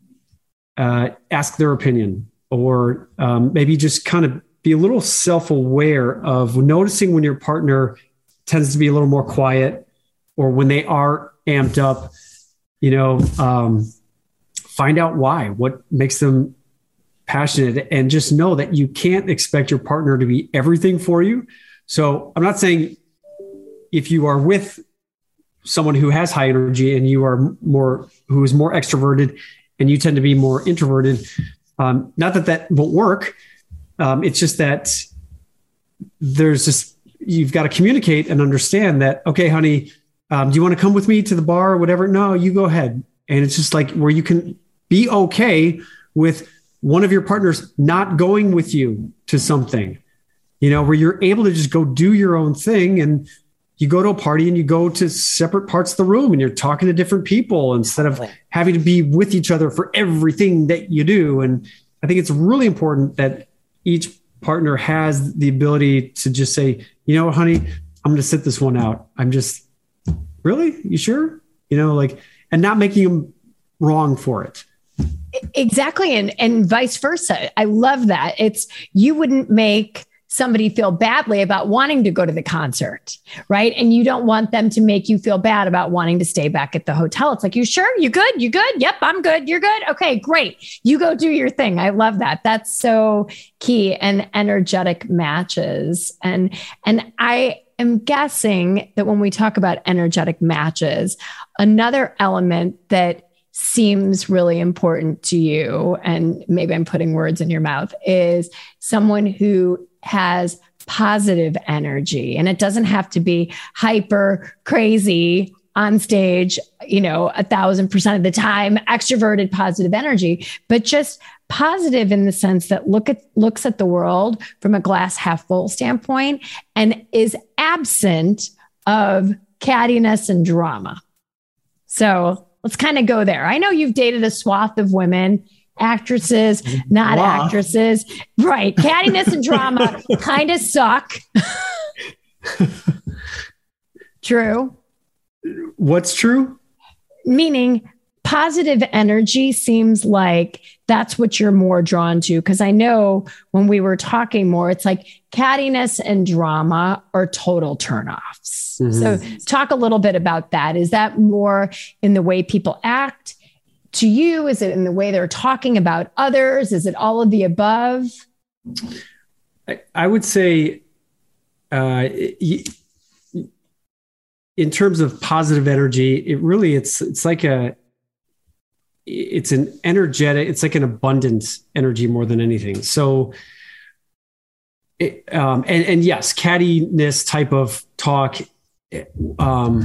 uh, ask their opinion, or um, maybe just kind of be a little self-aware of noticing when your partner tends to be a little more quiet, or when they are amped up, you know, um, find out why, what makes them passionate, and just know that you can't expect your partner to be everything for you. So I'm not saying if you are with someone who has high energy and you are more, who is more extroverted and you tend to be more introverted, Um, not that that won't work. Um, it's just that there's just, you've got to communicate and understand that, okay, honey, um, do you want to come with me to the bar or whatever? No, you go ahead. And it's just like where you can be okay with one of your partners not going with you to something, you know, where you're able to just go do your own thing. And you go to a party and you go to separate parts of the room and you're talking to different people instead of having to be with each other for everything that you do. And I think it's really important that each partner has the ability to just say, you know, honey, I'm going to sit this one out. I'm just, really? You sure? You know, like, and not making them wrong for it. Exactly. And, and vice versa. I love that. It's, you wouldn't make somebody feel badly about wanting to go to the concert, right? And you don't want them to make you feel bad about wanting to stay back at the hotel. It's like, you sure? You good? You good? Yep, I'm good. You're good. Okay, great. You go do your thing. I love that. That's so key. And energetic matches. And, and I am guessing that when we talk about energetic matches, another element that seems really important to you, and maybe I'm putting words in your mouth, is someone who has positive energy. And it doesn't have to be hyper crazy on stage, you know, a thousand percent of the time, extroverted positive energy, but just positive in the sense that look at looks at the world from a glass half full standpoint and is absent of cattiness and drama. So let's kind of go there. I know you've dated a swath of women, actresses, not wow. actresses. Right. Cattiness and drama kind of suck. True. What's true? Meaning positive energy seems like that's what you're more drawn to. Because I know when we were talking more, it's like cattiness and drama are total turnoffs. Mm-hmm. So talk a little bit about that. Is that more in the way people act to you? Is it in the way they're talking about others? Is it all of the above? I, I would say uh, in terms of positive energy, it really, it's, it's like a, it's an energetic, it's like an abundant energy more than anything. So, it, um, and, and yes, cattiness type of talk. Um,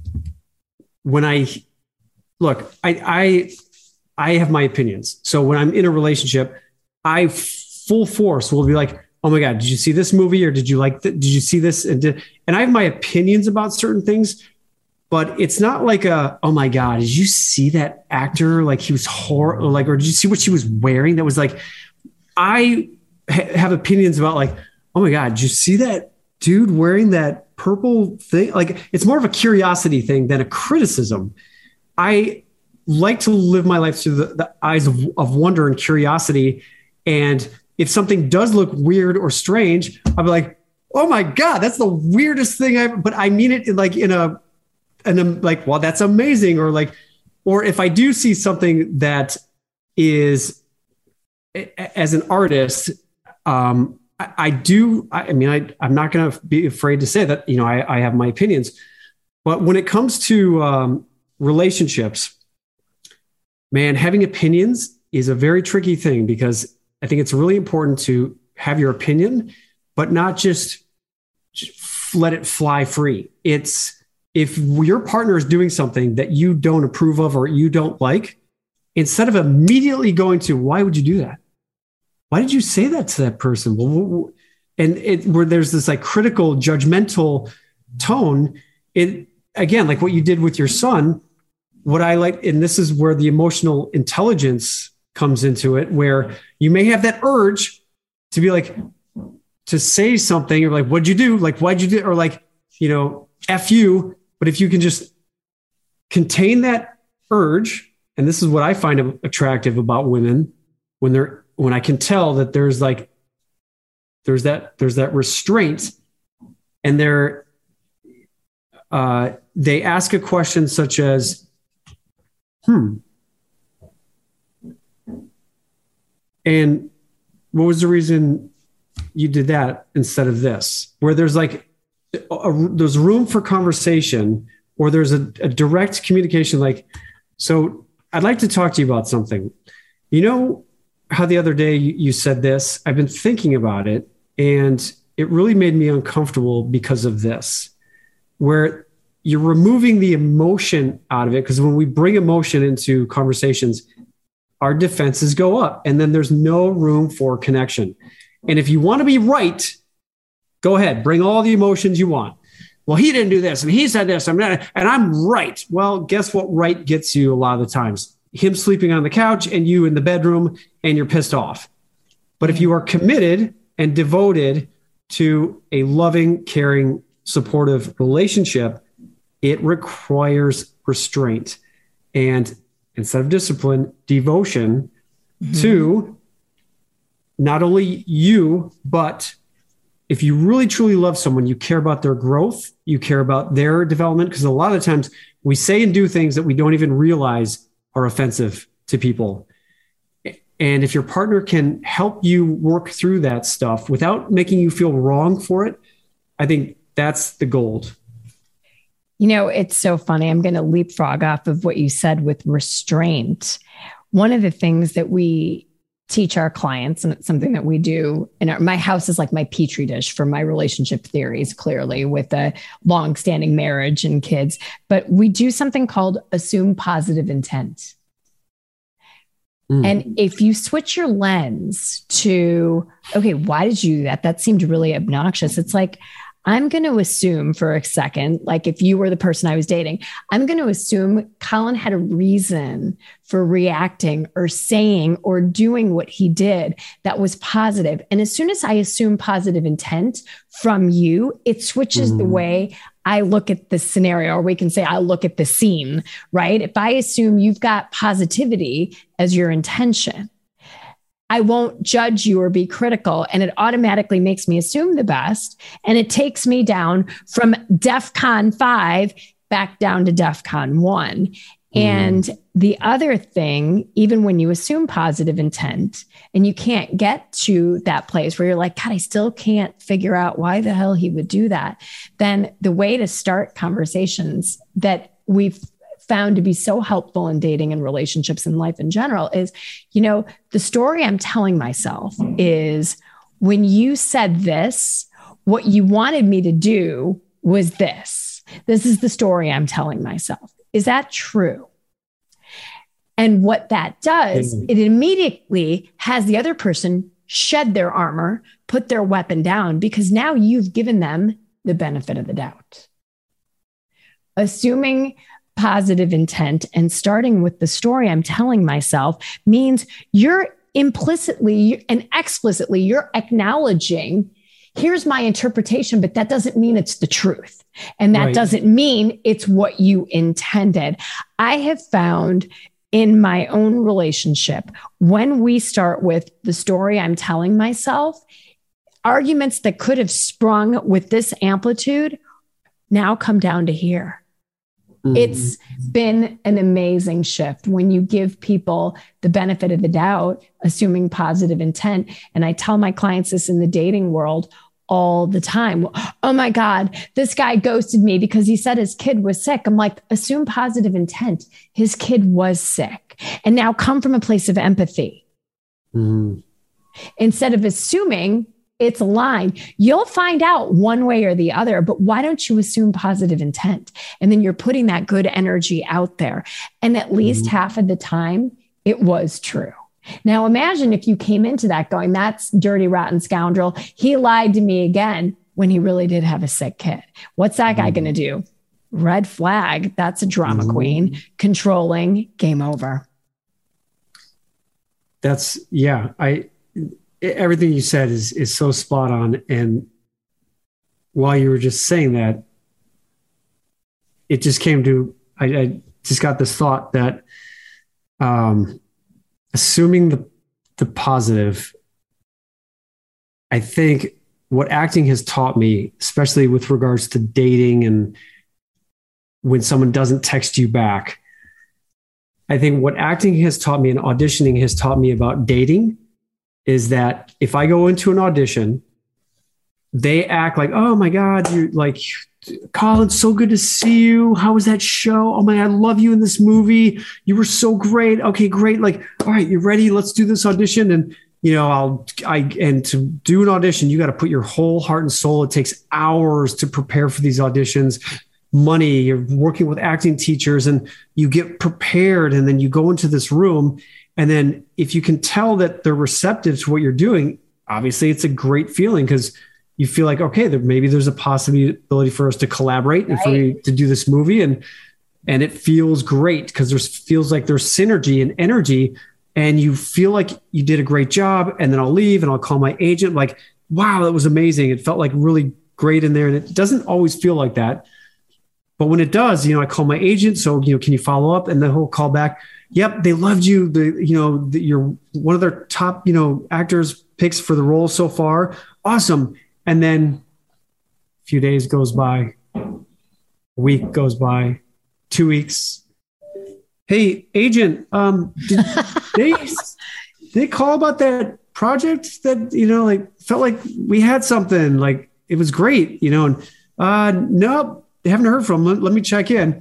when I, Look, I, I I have my opinions. So when I'm in a relationship, I full force will be like, "Oh my God, did you see this movie? Or did you like? Th- did you see this?" And, did, and I have my opinions about certain things, but it's not like a, "Oh my God, did you see that actor? Like he was horrible. Like, or did you see what she was wearing? That was like." I ha- have opinions about like, "Oh my God, did you see that dude wearing that purple thing?" Like it's more of a curiosity thing than a criticism. I like to live my life through the, the eyes of, of wonder and curiosity. And if something does look weird or strange, I'll be like, "Oh my God, that's the weirdest thing I've," but I mean it in like in a, and I'm like, "Well, that's amazing." Or like, or if I do see something that is as an artist, um, I, I do, I, I mean, I, I'm not going to be afraid to say that, you know, I, I have my opinions, but when it comes to, um, relationships, man, having opinions is a very tricky thing because I think it's really important to have your opinion, but not just, just let it fly free. It's if your partner is doing something that you don't approve of or you don't like, instead of immediately going to, "Why would you do that? Why did you say that to that person?" Well, and it, where there's this like critical, judgmental tone, it, again, like what you did with your son, what I like, and this is where the emotional intelligence comes into it, where you may have that urge to be like, to say something or like, "What'd you do?" Like, "Why'd you do?" Or like, you know, F you. But if you can just contain that urge, and this is what I find attractive about women, when they're, when I can tell that there's like, there's that, there's that restraint, and they're, uh, they ask a question such as, hmm. And what was the reason you did that instead of this? Where there's like, a, a, there's room for conversation, or there's a, a direct communication. Like, so I'd like to talk to you about something. You know, how the other day you, you said this. I've been thinking about it, and it really made me uncomfortable because of this, where you're removing the emotion out of it. Because when we bring emotion into conversations, our defenses go up, and then there's no room for connection. And if you want to be right, go ahead, bring all the emotions you want. Well, he didn't do this, and he said this, and I'm right. Well, guess what right gets you a lot of the times? Him sleeping on the couch and you in the bedroom, and you're pissed off. But if you are committed and devoted to a loving, caring, supportive relationship, it requires restraint and, instead of discipline, devotion mm-hmm. to not only you, but if you really truly love someone, you care about their growth, you care about their development, because a lot of times we say and do things that we don't even realize are offensive to people. And if your partner can help you work through that stuff without making you feel wrong for it, I think that's the gold. You know, it's so funny. I'm going to leapfrog off of what you said with restraint. One of the things that we teach our clients, and it's something that we do in our, my house is like my petri dish for my relationship theories, clearly with a long-standing marriage and kids, but we do something called assume positive intent. Mm. And if you switch your lens to, okay, why did you do that? That seemed really obnoxious. It's like, I'm going to assume for a second, like if you were the person I was dating, I'm going to assume Colin had a reason for reacting or saying or doing what he did that was positive. And as soon as I assume positive intent from you, it switches mm. the way I look at the scenario, or we can say I look at the scene, right? If I assume you've got positivity as your intention, I won't judge you or be critical, and it automatically makes me assume the best. And it takes me down from DEFCON five back down to DEFCON one. Mm. And the other thing, even when you assume positive intent and you can't get to that place where you're like, God, I still can't figure out why the hell he would do that, then the way to start conversations that we've found to be so helpful in dating and relationships and life in general is, you know, the story I'm telling myself is, when you said this, what you wanted me to do was this. This is the story I'm telling myself. Is that true? And what that does, mm-hmm. it immediately has the other person shed their armor, put their weapon down, because now you've given them the benefit of the doubt. Assuming positive intent and starting with the story I'm telling myself means you're implicitly and explicitly, you're acknowledging, here's my interpretation, but that doesn't mean it's the truth. And that right. doesn't mean it's what you intended. I have found in my own relationship, when we start with the story I'm telling myself, arguments that could have sprung with this amplitude now come down to here. It's been an amazing shift when you give people the benefit of the doubt, assuming positive intent. And I tell my clients this in the dating world all the time. Oh my God, this guy ghosted me because he said his kid was sick. I'm like, assume positive intent. His kid was sick. And now come from a place of empathy. Mm. Instead of assuming it's a line, you'll find out one way or the other, but why don't you assume positive intent? And then you're putting that good energy out there. And at least mm-hmm. half of the time it was true. Now imagine if you came into that going, that's dirty, rotten scoundrel. He lied to me again when he really did have a sick kid. What's that guy mm-hmm. going to do? Red flag. That's a drama mm-hmm. queen, controlling, game over. That's yeah. I, Everything you said is is so spot on. And while you were just saying that, it just came to, I, I just got this thought that um, assuming the the positive, I think what acting has taught me, especially with regards to dating and when someone doesn't text you back, I think what acting has taught me and auditioning has taught me about dating is that if I go into an audition, they act like, oh my God, you're like Colin, so good to see you. How was that show? Oh my, I love you in this movie. You were so great. Okay, great. Like, all right, you ready? Let's do this audition. And, you know, I'll, I, and to do an audition, you got to put your whole heart and soul. It takes hours to prepare for these auditions, money, you're working with acting teachers, and you get prepared. And then you go into this room. And then if you can tell that they're receptive to what you're doing, obviously it's a great feeling, because you feel like, okay, there, maybe there's a possibility for us to collaborate and right. for me to do this movie. And, and it feels great because there feels like there's synergy and energy, and you feel like you did a great job. And then I'll leave and I'll call my agent, like, wow, that was amazing. It felt like really great in there. And it doesn't always feel like that. But when it does, you know, I call my agent. So, you know, can you follow up? And the whole call back. Yep. They loved you. The, you know, the, you're one of their top, you know, actors picks for the role so far. Awesome. And then a few days goes by, a week goes by, two weeks. Hey, agent, um, did they, did they call about that project that, you know, like felt like we had something, like it was great, you know, and uh, nope, they haven't heard from them. Let me check in.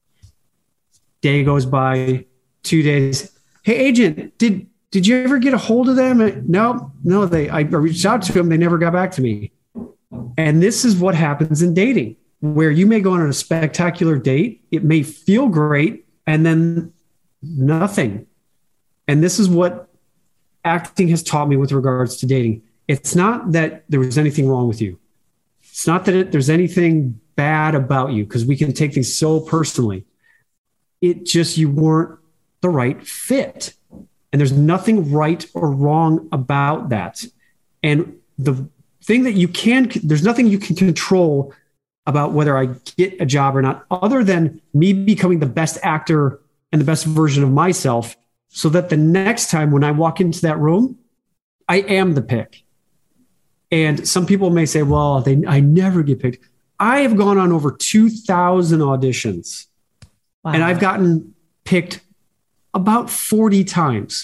Day goes by, two days. Hey, agent, did, Did you ever get a hold of them? No, no, they, I reached out to them. They never got back to me. And this is what happens in dating, where you may go on a spectacular date. It may feel great, and then nothing. And this is what acting has taught me with regards to dating. It's not that there was anything wrong with you. It's not that it, there's anything bad about you, because we can take things so personally. It just, you weren't the right fit. And there's nothing right or wrong about that. And the thing that you can, there's nothing you can control about whether I get a job or not, other than me becoming the best actor and the best version of myself, so that the next time when I walk into that room, I am the pick. And some people may say, well, they, I never get picked. I have gone on over two thousand auditions. Wow. And I've gotten picked about forty times.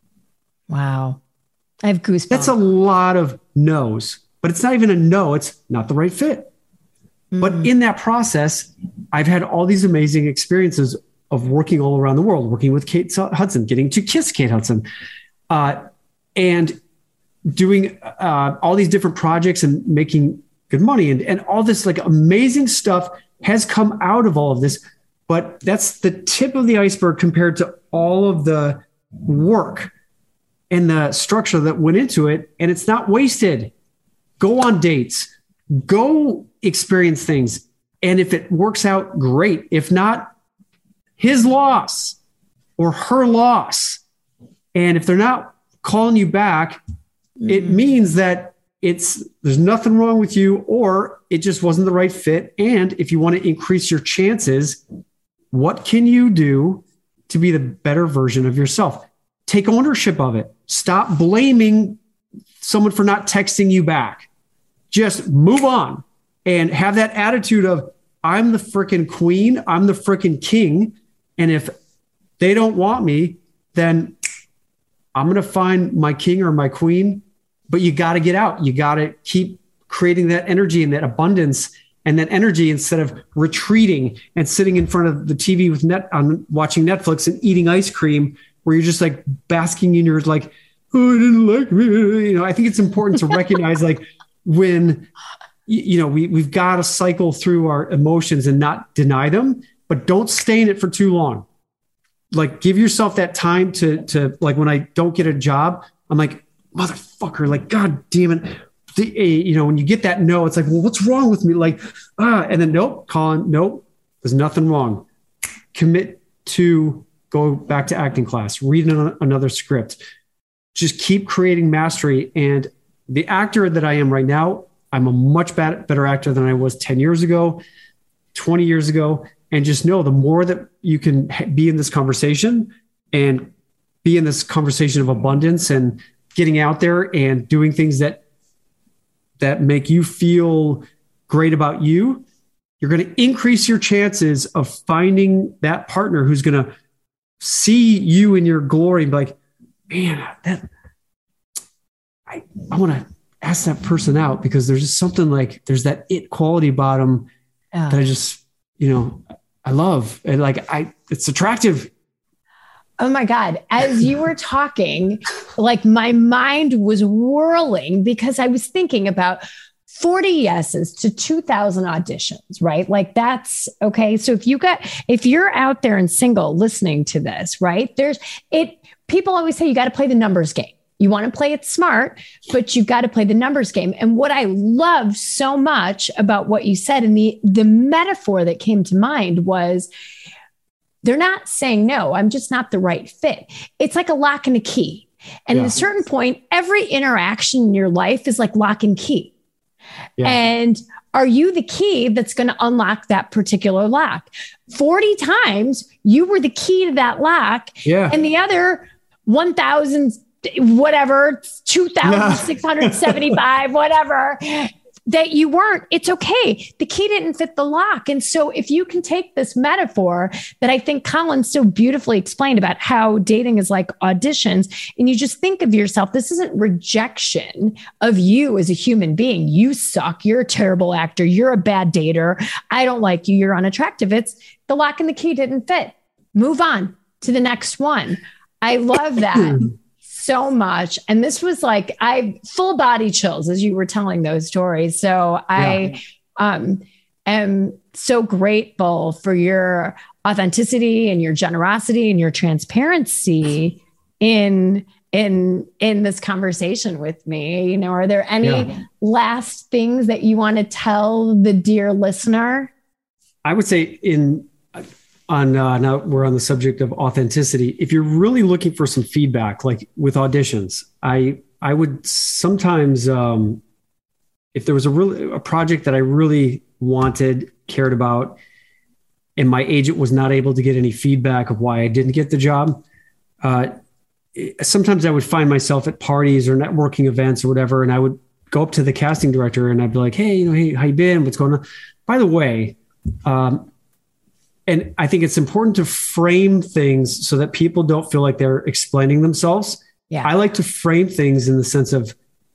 Wow. I have goosebumps. That's a lot of no's, but it's not even a no. It's not the right fit. Mm. But in that process, I've had all these amazing experiences of working all around the world, working with Kate Hudson, getting to kiss Kate Hudson, uh, and doing uh, all these different projects and making good money. And, and all this like amazing stuff has come out of all of this. But that's the tip of the iceberg compared to all of the work and the structure that went into it. And it's not wasted. Go on dates, go experience things. And if it works out, great. If not, his loss or her loss. And if they're not calling you back, mm-hmm. it means that it's, there's nothing wrong with you, or it just wasn't the right fit. And if you want to increase your chances, what can you do to be the better version of yourself? Take ownership of it. Stop blaming someone for not texting you back. Just move on and have that attitude of, I'm the freaking queen. I'm the freaking king. And if they don't want me, then I'm going to find my king or my queen. But you got to get out. You got to keep creating that energy and that abundance and that energy, instead of retreating and sitting in front of the T V with net on watching Netflix and eating ice cream, where you're just like basking in your like, oh, I didn't like me. You know, I think it's important to recognize like when, you know, we, we've got to cycle through our emotions and not deny them, but don't stay in it for too long. Like give yourself that time to, to like, when I don't get a job, I'm like, motherfucker, like, God damn it. The, you know, when you get that no, it's like, well, what's wrong with me? Like, ah, and then nope, Colin, nope, there's nothing wrong. Commit to go back to acting class, read an, another script, just keep creating mastery. And the actor that I am right now, I'm a much bad, better actor than I was ten years ago, twenty years ago. And just know the more that you can be in this conversation and be in this conversation of abundance and getting out there and doing things that that make you feel great about you, you're going to increase your chances of finding that partner who's going to see you in your glory and be like, man, that I, I want to ask that person out, because there's just something like, there's that it quality about them. Yeah. that I just, you know, I love. And like, I, it's attractive. Oh my God. As you were talking, like my mind was whirling because I was thinking about forty yeses to two thousand auditions, right? Like that's okay. So if you got, if you're out there and single listening to this, right? There's it, people always say you got to play the numbers game. You want to play it smart, but you got to play the numbers game. And what I love so much about what you said and the, the metaphor that came to mind was they're not saying, no, I'm just not the right fit. It's like a lock and a key. And yeah. At a certain point, every interaction in your life is like lock and key. Yeah. And are you the key that's going to unlock that particular lock? forty times you were the key to that lock. Yeah. And the other one thousand, whatever, two thousand six hundred seventy-five, whatever, that you weren't, it's okay. The key didn't fit the lock. And so if you can take this metaphor that I think Colin so beautifully explained about how dating is like auditions, and you just think of yourself, this isn't rejection of you as a human being. You suck. You're a terrible actor. You're a bad dater. I don't like you. You're unattractive. It's the lock and the key didn't fit. Move on to the next one. I love that. So much. And this was like, I full body chills as you were telling those stories. So I yeah. um, am so grateful for your authenticity and your generosity and your transparency in, in, in this conversation with me. You know, are there any yeah. last things that you want to tell the dear listener? I would say in, On uh, now we're on the subject of authenticity. If you're really looking for some feedback, like with auditions, I I would sometimes, um, if there was a really a project that I really wanted, cared about, and my agent was not able to get any feedback of why I didn't get the job, uh, sometimes I would find myself at parties or networking events or whatever, and I would go up to the casting director and I'd be like, "Hey, you know, hey, how you been? What's going on? By the way." Um, And I think it's important to frame things so that people don't feel like they're explaining themselves. Yeah. I like to frame things in the sense of,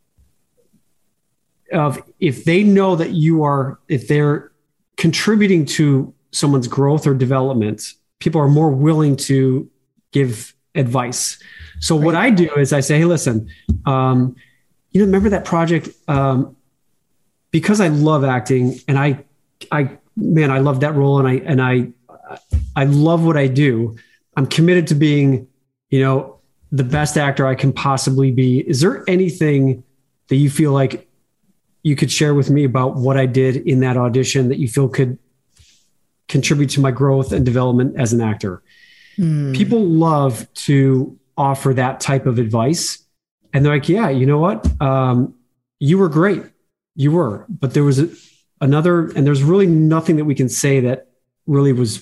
of if they know that you are, if they're contributing to someone's growth or development, people are more willing to give advice. So right. What I do is I say, hey, listen, um, you know, remember that project? Um, because I love acting and I, I, man, I love that role. And I, and I, I love what I do. I'm committed to being, you know, the best actor I can possibly be. Is there anything that you feel like you could share with me about what I did in that audition that you feel could contribute to my growth and development as an actor? Mm. People love to offer that type of advice. And they're like, yeah, you know what? Um, you were great. You were, but there was a, another, and there's really nothing that we can say that really was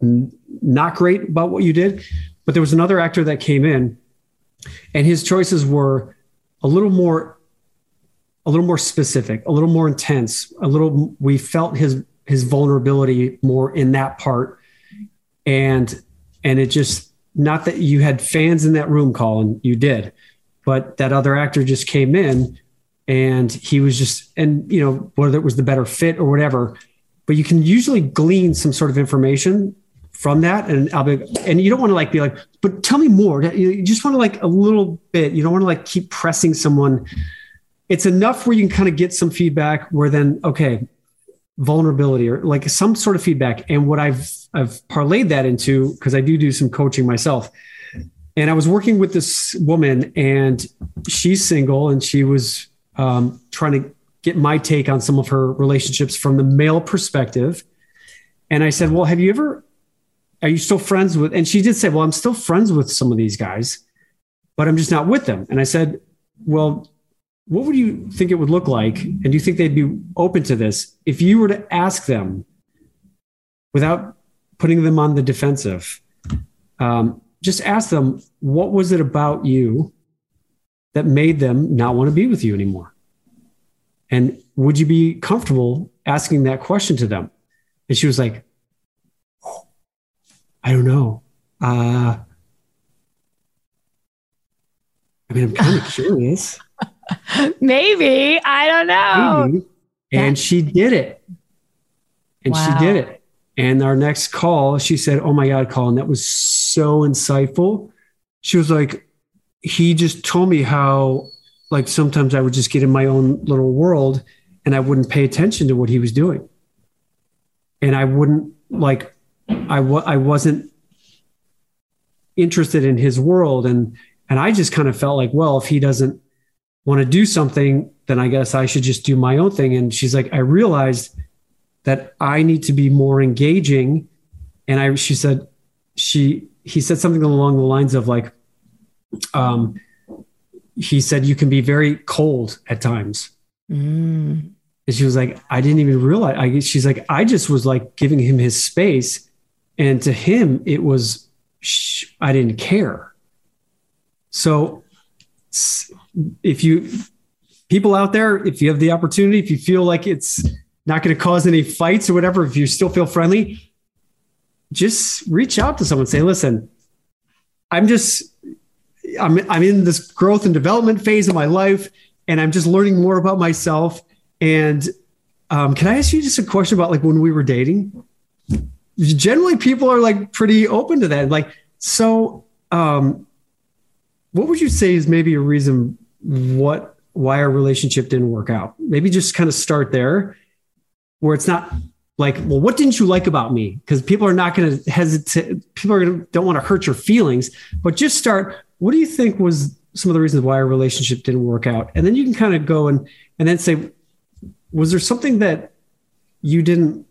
not great about what you did, but there was another actor that came in and his choices were a little more, a little more specific, a little more intense, a little, we felt his, his vulnerability more in that part. And, and it just, not that you had fans in that room, Colin, you did, but that other actor just came in and he was just, and you know, whether it was the better fit or whatever, but you can usually glean some sort of information from that. And I'll be, and you don't want to like be like, but tell me more. You just want to like a little bit, you don't want to like keep pressing someone. It's enough where you can kind of get some feedback where then, okay, vulnerability or like some sort of feedback. And what I've, I've parlayed that into, cause I do do some coaching myself. And I was working with this woman and she's single and she was um, trying to get my take on some of her relationships from the male perspective. And I said, well, have you ever, are you still friends with, and she did say, well, I'm still friends with some of these guys, but I'm just not with them. And I said, well, what would you think it would look like? And do you think they'd be open to this if you were to ask them without putting them on the defensive? Um, just ask them, what was it about you that made them not want to be with you anymore? And would you be comfortable asking that question to them? And she was like, I don't know. Uh, I mean, I'm kind of curious. Maybe. I don't know. Maybe. And she did it. And wow. She did it. And our next call, she said, oh my God, Colin, that was so insightful. She was like, he just told me how, like, sometimes I would just get in my own little world and I wouldn't pay attention to what he was doing. And I wouldn't like, I, w- I wasn't interested in his world. And, and I just kind of felt like, well, if he doesn't want to do something, then I guess I should just do my own thing. And she's like, I realized that I need to be more engaging. And I, she said, she, he said something along the lines of like, um, he said, you can be very cold at times. Mm. And she was like, I didn't even realize, I, she's like, I just was like giving him his space. And to him, it was, sh- I didn't care. So if you, people out there, if you have the opportunity, if you feel like it's not going to cause any fights or whatever, if you still feel friendly, just reach out to someone and say, listen, I'm just, I'm, I'm in this growth and development phase of my life, and I'm just learning more about myself. And um, can I ask you just a question about like when we were dating? Generally, people are like pretty open to that. Like, so um, what would you say is maybe a reason what why our relationship didn't work out? Maybe just kind of start there, where it's not like, well, what didn't you like about me? Because people are not going to hesitate. People are gonna, don't want to hurt your feelings, but just start. What do you think was some of the reasons why our relationship didn't work out? And then you can kind of go and, and then say, was there something that you didn't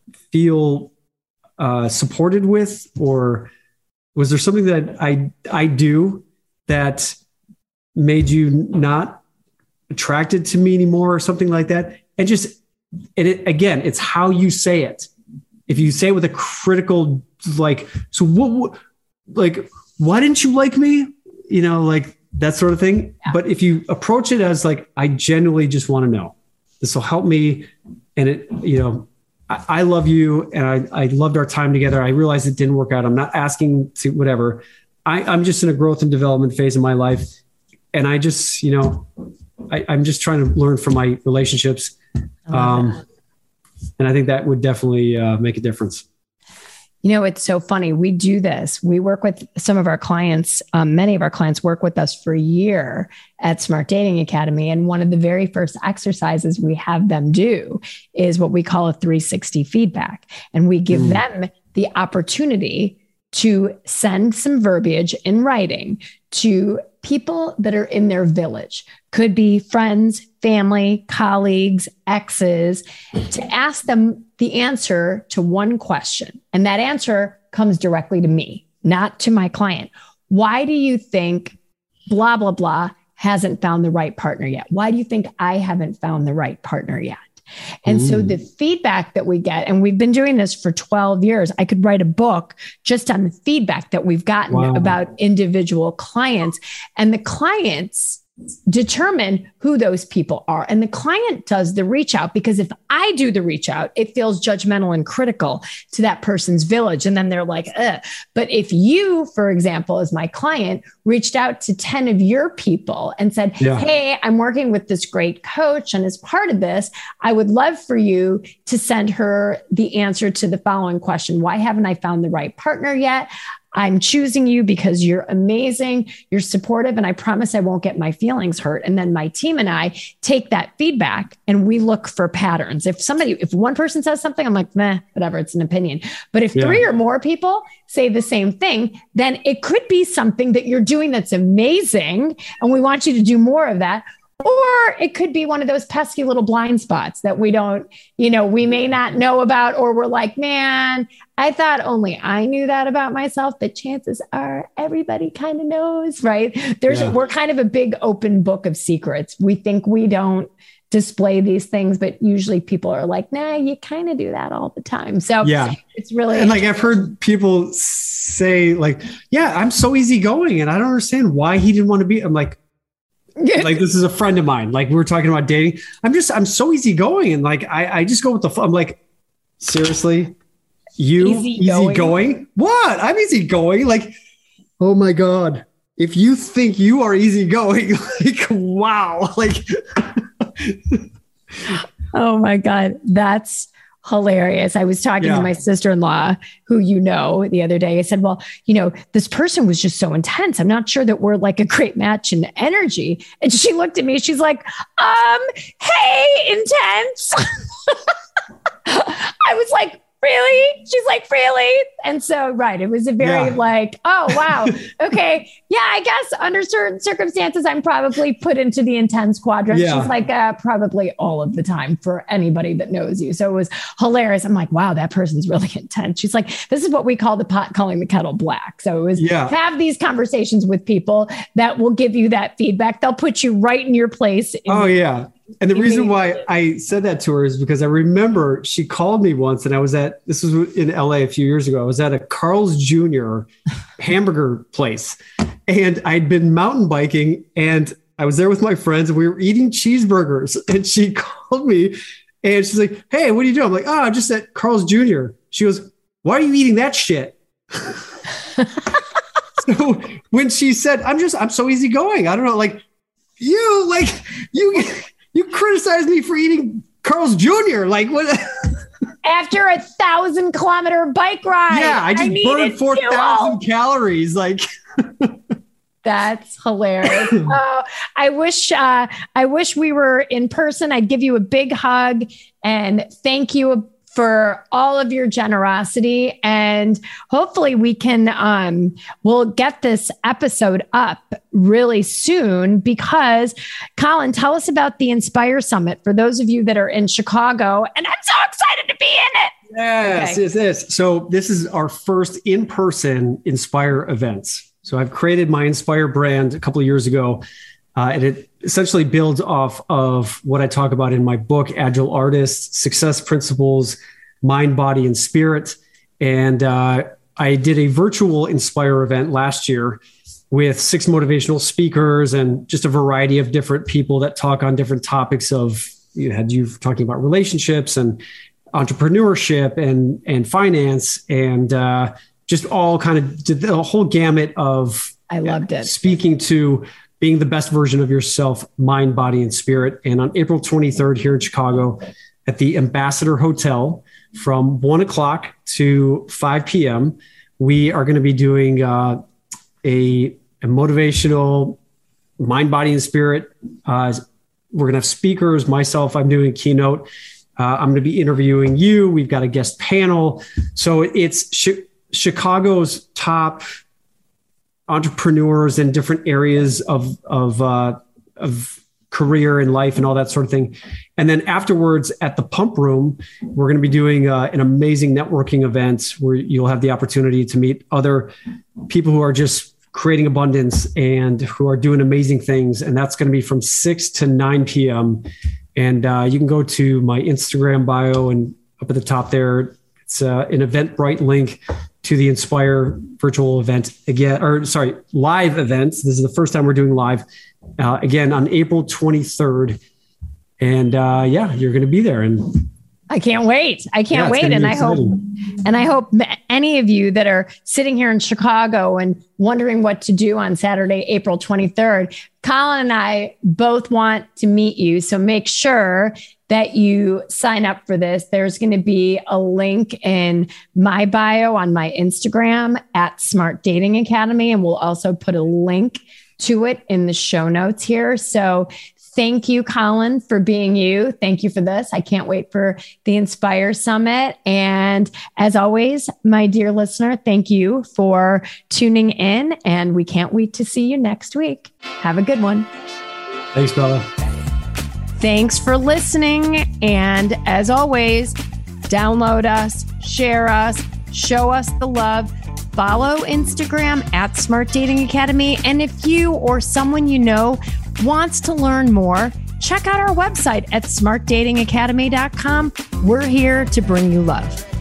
feel uh, supported with, or was there something that I, I do that made you not attracted to me anymore or something like that? And just, and it, again, it's how you say it. If you say it with a critical, like, so what, what like, why didn't you like me? You know, like that sort of thing. Yeah. But if you approach it as like, I genuinely just want to know, this will help me. And it, you know, I, I love you and I, I loved our time together. I realized it didn't work out. I'm not asking to whatever. I, I'm just in a growth and development phase of my life. And I just, you know, I, I'm just trying to learn from my relationships. Um, and I think that would definitely uh, make a difference. You know, it's so funny. We do this. We work with some of our clients. Um, many of our clients work with us for a year at Smart Dating Academy. And one of the very first exercises we have them do is what we call a three sixty feedback. And we give mm. them the opportunity to send some verbiage in writing to people that are in their village. Could be friends, family, colleagues, exes, to ask them the answer to one question. And that answer comes directly to me, not to my client. Why do you think blah, blah, blah hasn't found the right partner yet? Why do you think I haven't found the right partner yet? And mm. so the feedback that we get, and we've been doing this for twelve years, I could write a book just on the feedback that we've gotten wow. about individual clients, and the clients determine who those people are. And the client does the reach out, because if I do the reach out, it feels judgmental and critical to that person's village. And then they're like, ugh. But if you, for example, as my client, reached out to ten of your people and said, yeah. hey, I'm working with this great coach, and as part of this, I would love for you to send her the answer to the following question. Why haven't I found the right partner yet? I'm choosing you because you're amazing, you're supportive, and I promise I won't get my feelings hurt. And then my team and I take that feedback and we look for patterns. If somebody, if one person says something, I'm like, meh, whatever, it's an opinion. But if yeah. three or more people say the same thing, then it could be something that you're doing that's amazing, and we want you to do more of that. Or it could be one of those pesky little blind spots that we don't, you know, we may not know about, or we're like, man, I thought only I knew that about myself, but chances are everybody kind of knows, right? There's, yeah. we're kind of a big open book of secrets. We think we don't display these things, but usually people are like, nah, you kind of do that all the time. So yeah, it's really, and like I've heard people say like, yeah, I'm so easygoing and I don't understand why he didn't want to be. I'm like, like, this is a friend of mine. Like, we were talking about dating. I'm just, I'm so easygoing. And like, I, I just go with the, I'm like, seriously, you easygoing? easygoing? What? I'm easygoing. Like, oh my God. If you think you are easygoing, like, wow. Like, oh my God. That's hilarious. I was talking Yeah. to my sister-in-law, who you know, the other day. I said, well, you know, this person was just so intense. I'm not sure that we're like a great match in energy. And she looked at me. She's like, um, hey, intense. I was like, really? She's like, really? And so, right. It was a very Yeah. like, oh, wow. Okay. Yeah, I guess under certain circumstances, I'm probably put into the intense quadrant. Yeah. She's like, uh, probably all of the time for anybody that knows you. So it was hilarious. I'm like, wow, that person's really intense. She's like, this is what we call the pot calling the kettle black. So it was Yeah. have these conversations with people that will give you that feedback. They'll put you right in your place. In Oh, yeah. And the You reason mean- why I said that to her is because I remember she called me once and I was at, this was in L A a few years ago. I was at a Carl's Junior hamburger place and I'd been mountain biking and I was there with my friends and we were eating cheeseburgers and she called me and she's like, hey, what are you doing? I'm like, oh, I'm just at Carl's Junior She goes, why are you eating that shit? So when she said, I'm just, I'm so easygoing. I don't know, like you, like you, you criticized me for eating Carl's Junior Like what? After a thousand kilometer bike ride. Yeah, I just needed burned four thousand fuel. calories. Like, That's hilarious. Oh, I wish uh, I wish we were in person. I'd give you a big hug and thank you for all of your generosity. And hopefully we can um, we'll get this episode up really soon because Colin, tell us about the Inspire Summit for those of you that are in Chicago. And I'm so excited to be in it. yes, Okay. yes, yes. So this is our first in-person Inspire events. So I've created my Inspire brand a couple of years ago. Uh, and it essentially builds off of what I talk about in my book, Agile Artists, Success Principles, Mind, Body, and Spirit. And uh, I did a virtual Inspire event last year with six motivational speakers and just a variety of different people that talk on different topics of, you had you talking about relationships and entrepreneurship and, and finance and uh, just all kind of did the whole gamut of I loved it. speaking to being the best version of yourself, mind, body, and spirit. And on April twenty-third here in Chicago at the Ambassador Hotel from one o'clock to five p.m., we are going to be doing uh, a, a motivational mind, body, and spirit. Uh, we're going to have speakers. Myself, I'm doing a keynote. Uh, I'm going to be interviewing you. We've got a guest panel. So it's sh- Chicago's top entrepreneurs in different areas of of uh, of career and life and all that sort of thing. And then afterwards at the Pump Room, we're going to be doing uh, an amazing networking event where you'll have the opportunity to meet other people who are just creating abundance and who are doing amazing things. And that's going to be from six to nine p.m. And uh, you can go to my Instagram bio and up at the top there, it's uh, an Eventbrite link to the Inspire virtual event again, or sorry, live events. This is the first time we're doing live uh, again on April twenty-third. And uh, yeah, you're going to be there. And I can't wait. I can't Yeah, it's wait. gonna And be I hope, exciting. and I hope any of you that are sitting here in Chicago and wondering what to do on Saturday, April twenty-third, Colin and I both want to meet you. So make sure that you sign up for this. There's going to be a link in my bio on my Instagram at Smart Dating Academy. And we'll also put a link to it in the show notes here. So thank you, Colin, for being you. Thank you for this. I can't wait for the Inspire Summit. And as always, my dear listener, thank you for tuning in. And we can't wait to see you next week. Have a good one. Thanks, Bella. Thanks for listening. And as always, download us, share us, show us the love. Follow Instagram at Smart Dating Academy. And if you or someone you know wants to learn more, check out our website at smart dating academy dot com. We're here to bring you love.